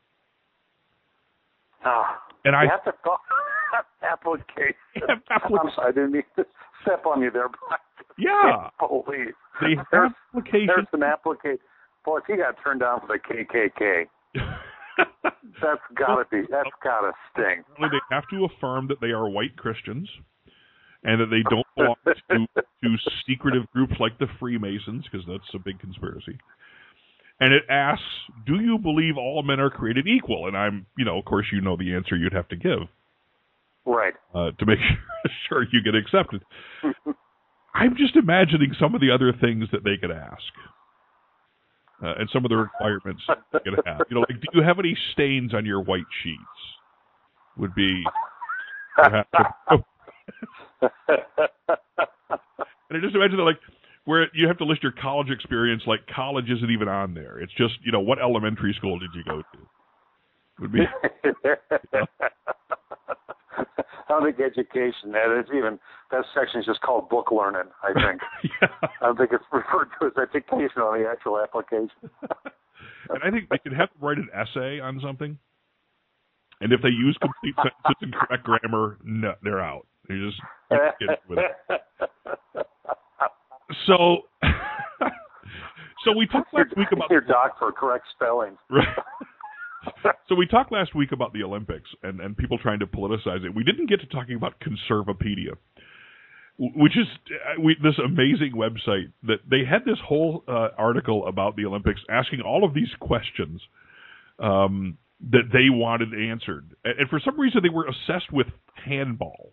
Speaker 2: And
Speaker 3: you have to call application. I'm sorry, I didn't mean to step on you there.
Speaker 2: Yeah.
Speaker 3: Holy.
Speaker 2: They have application.
Speaker 3: There's an application. Boy, he got turned down for the KKK. That's gotta sting.
Speaker 2: They have to affirm that they are white Christians and that they don't belong to secretive groups like the Freemasons, because that's a big conspiracy. And it asks, do you believe all men are created equal? And I'm, of course, the answer you'd have to give.
Speaker 3: Right.
Speaker 2: To make sure you get accepted. I'm just imagining some of the other things that they could ask. And some of the requirements they could have. Like, do you have any stains on your white sheets? Would be perhaps. And I just imagine that, like, where you have to list your college experience, like college isn't even on there. It's just, what elementary school did you go to? Would be.
Speaker 3: I don't think education, that section is just called book learning, I think.
Speaker 2: Yeah.
Speaker 3: I don't think it's referred to as education on the actual application.
Speaker 2: And I think they could have to write an essay on something. And if they use complete sentences and correct grammar, no, they're out. They just get with it. So we talked last week about
Speaker 3: your doc for correct spelling.
Speaker 2: Right. So we talked last week about the Olympics and people trying to politicize it. We didn't get to talking about Conservapedia, which is this amazing website that they had this whole article about the Olympics asking all of these questions that they wanted answered. And for some reason, they were obsessed with handball.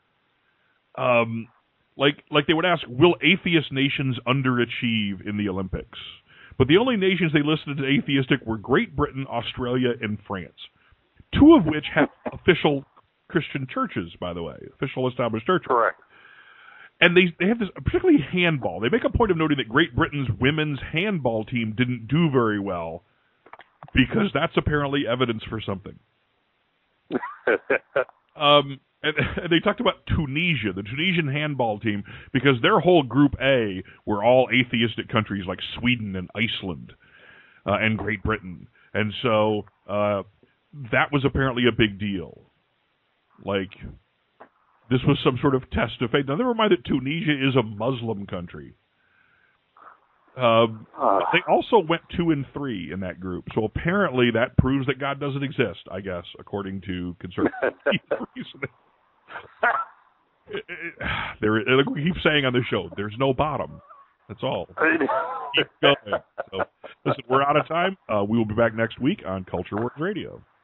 Speaker 2: Like they would ask, will atheist nations underachieve in the Olympics? But the only nations they listed as atheistic were Great Britain, Australia, and France, two of which have official Christian churches, by the way, official established churches.
Speaker 3: Correct.
Speaker 2: And they have this, particularly handball. They make a point of noting that Great Britain's women's handball team didn't do very well because that's apparently evidence for something. And they talked about Tunisia, the Tunisian handball team, because their whole Group A were all atheistic countries like Sweden and Iceland and Great Britain. And so that was apparently a big deal. Like, this was some sort of test of faith. Now, never mind that Tunisia is a Muslim country. They also went 2-3 in that group. So apparently that proves that God doesn't exist, I guess, according to conservative reasoning. Like we keep saying on the show, there's no bottom. That's all. Keep going. So, listen, we're out of time. We will be back next week on Culture Wars Radio.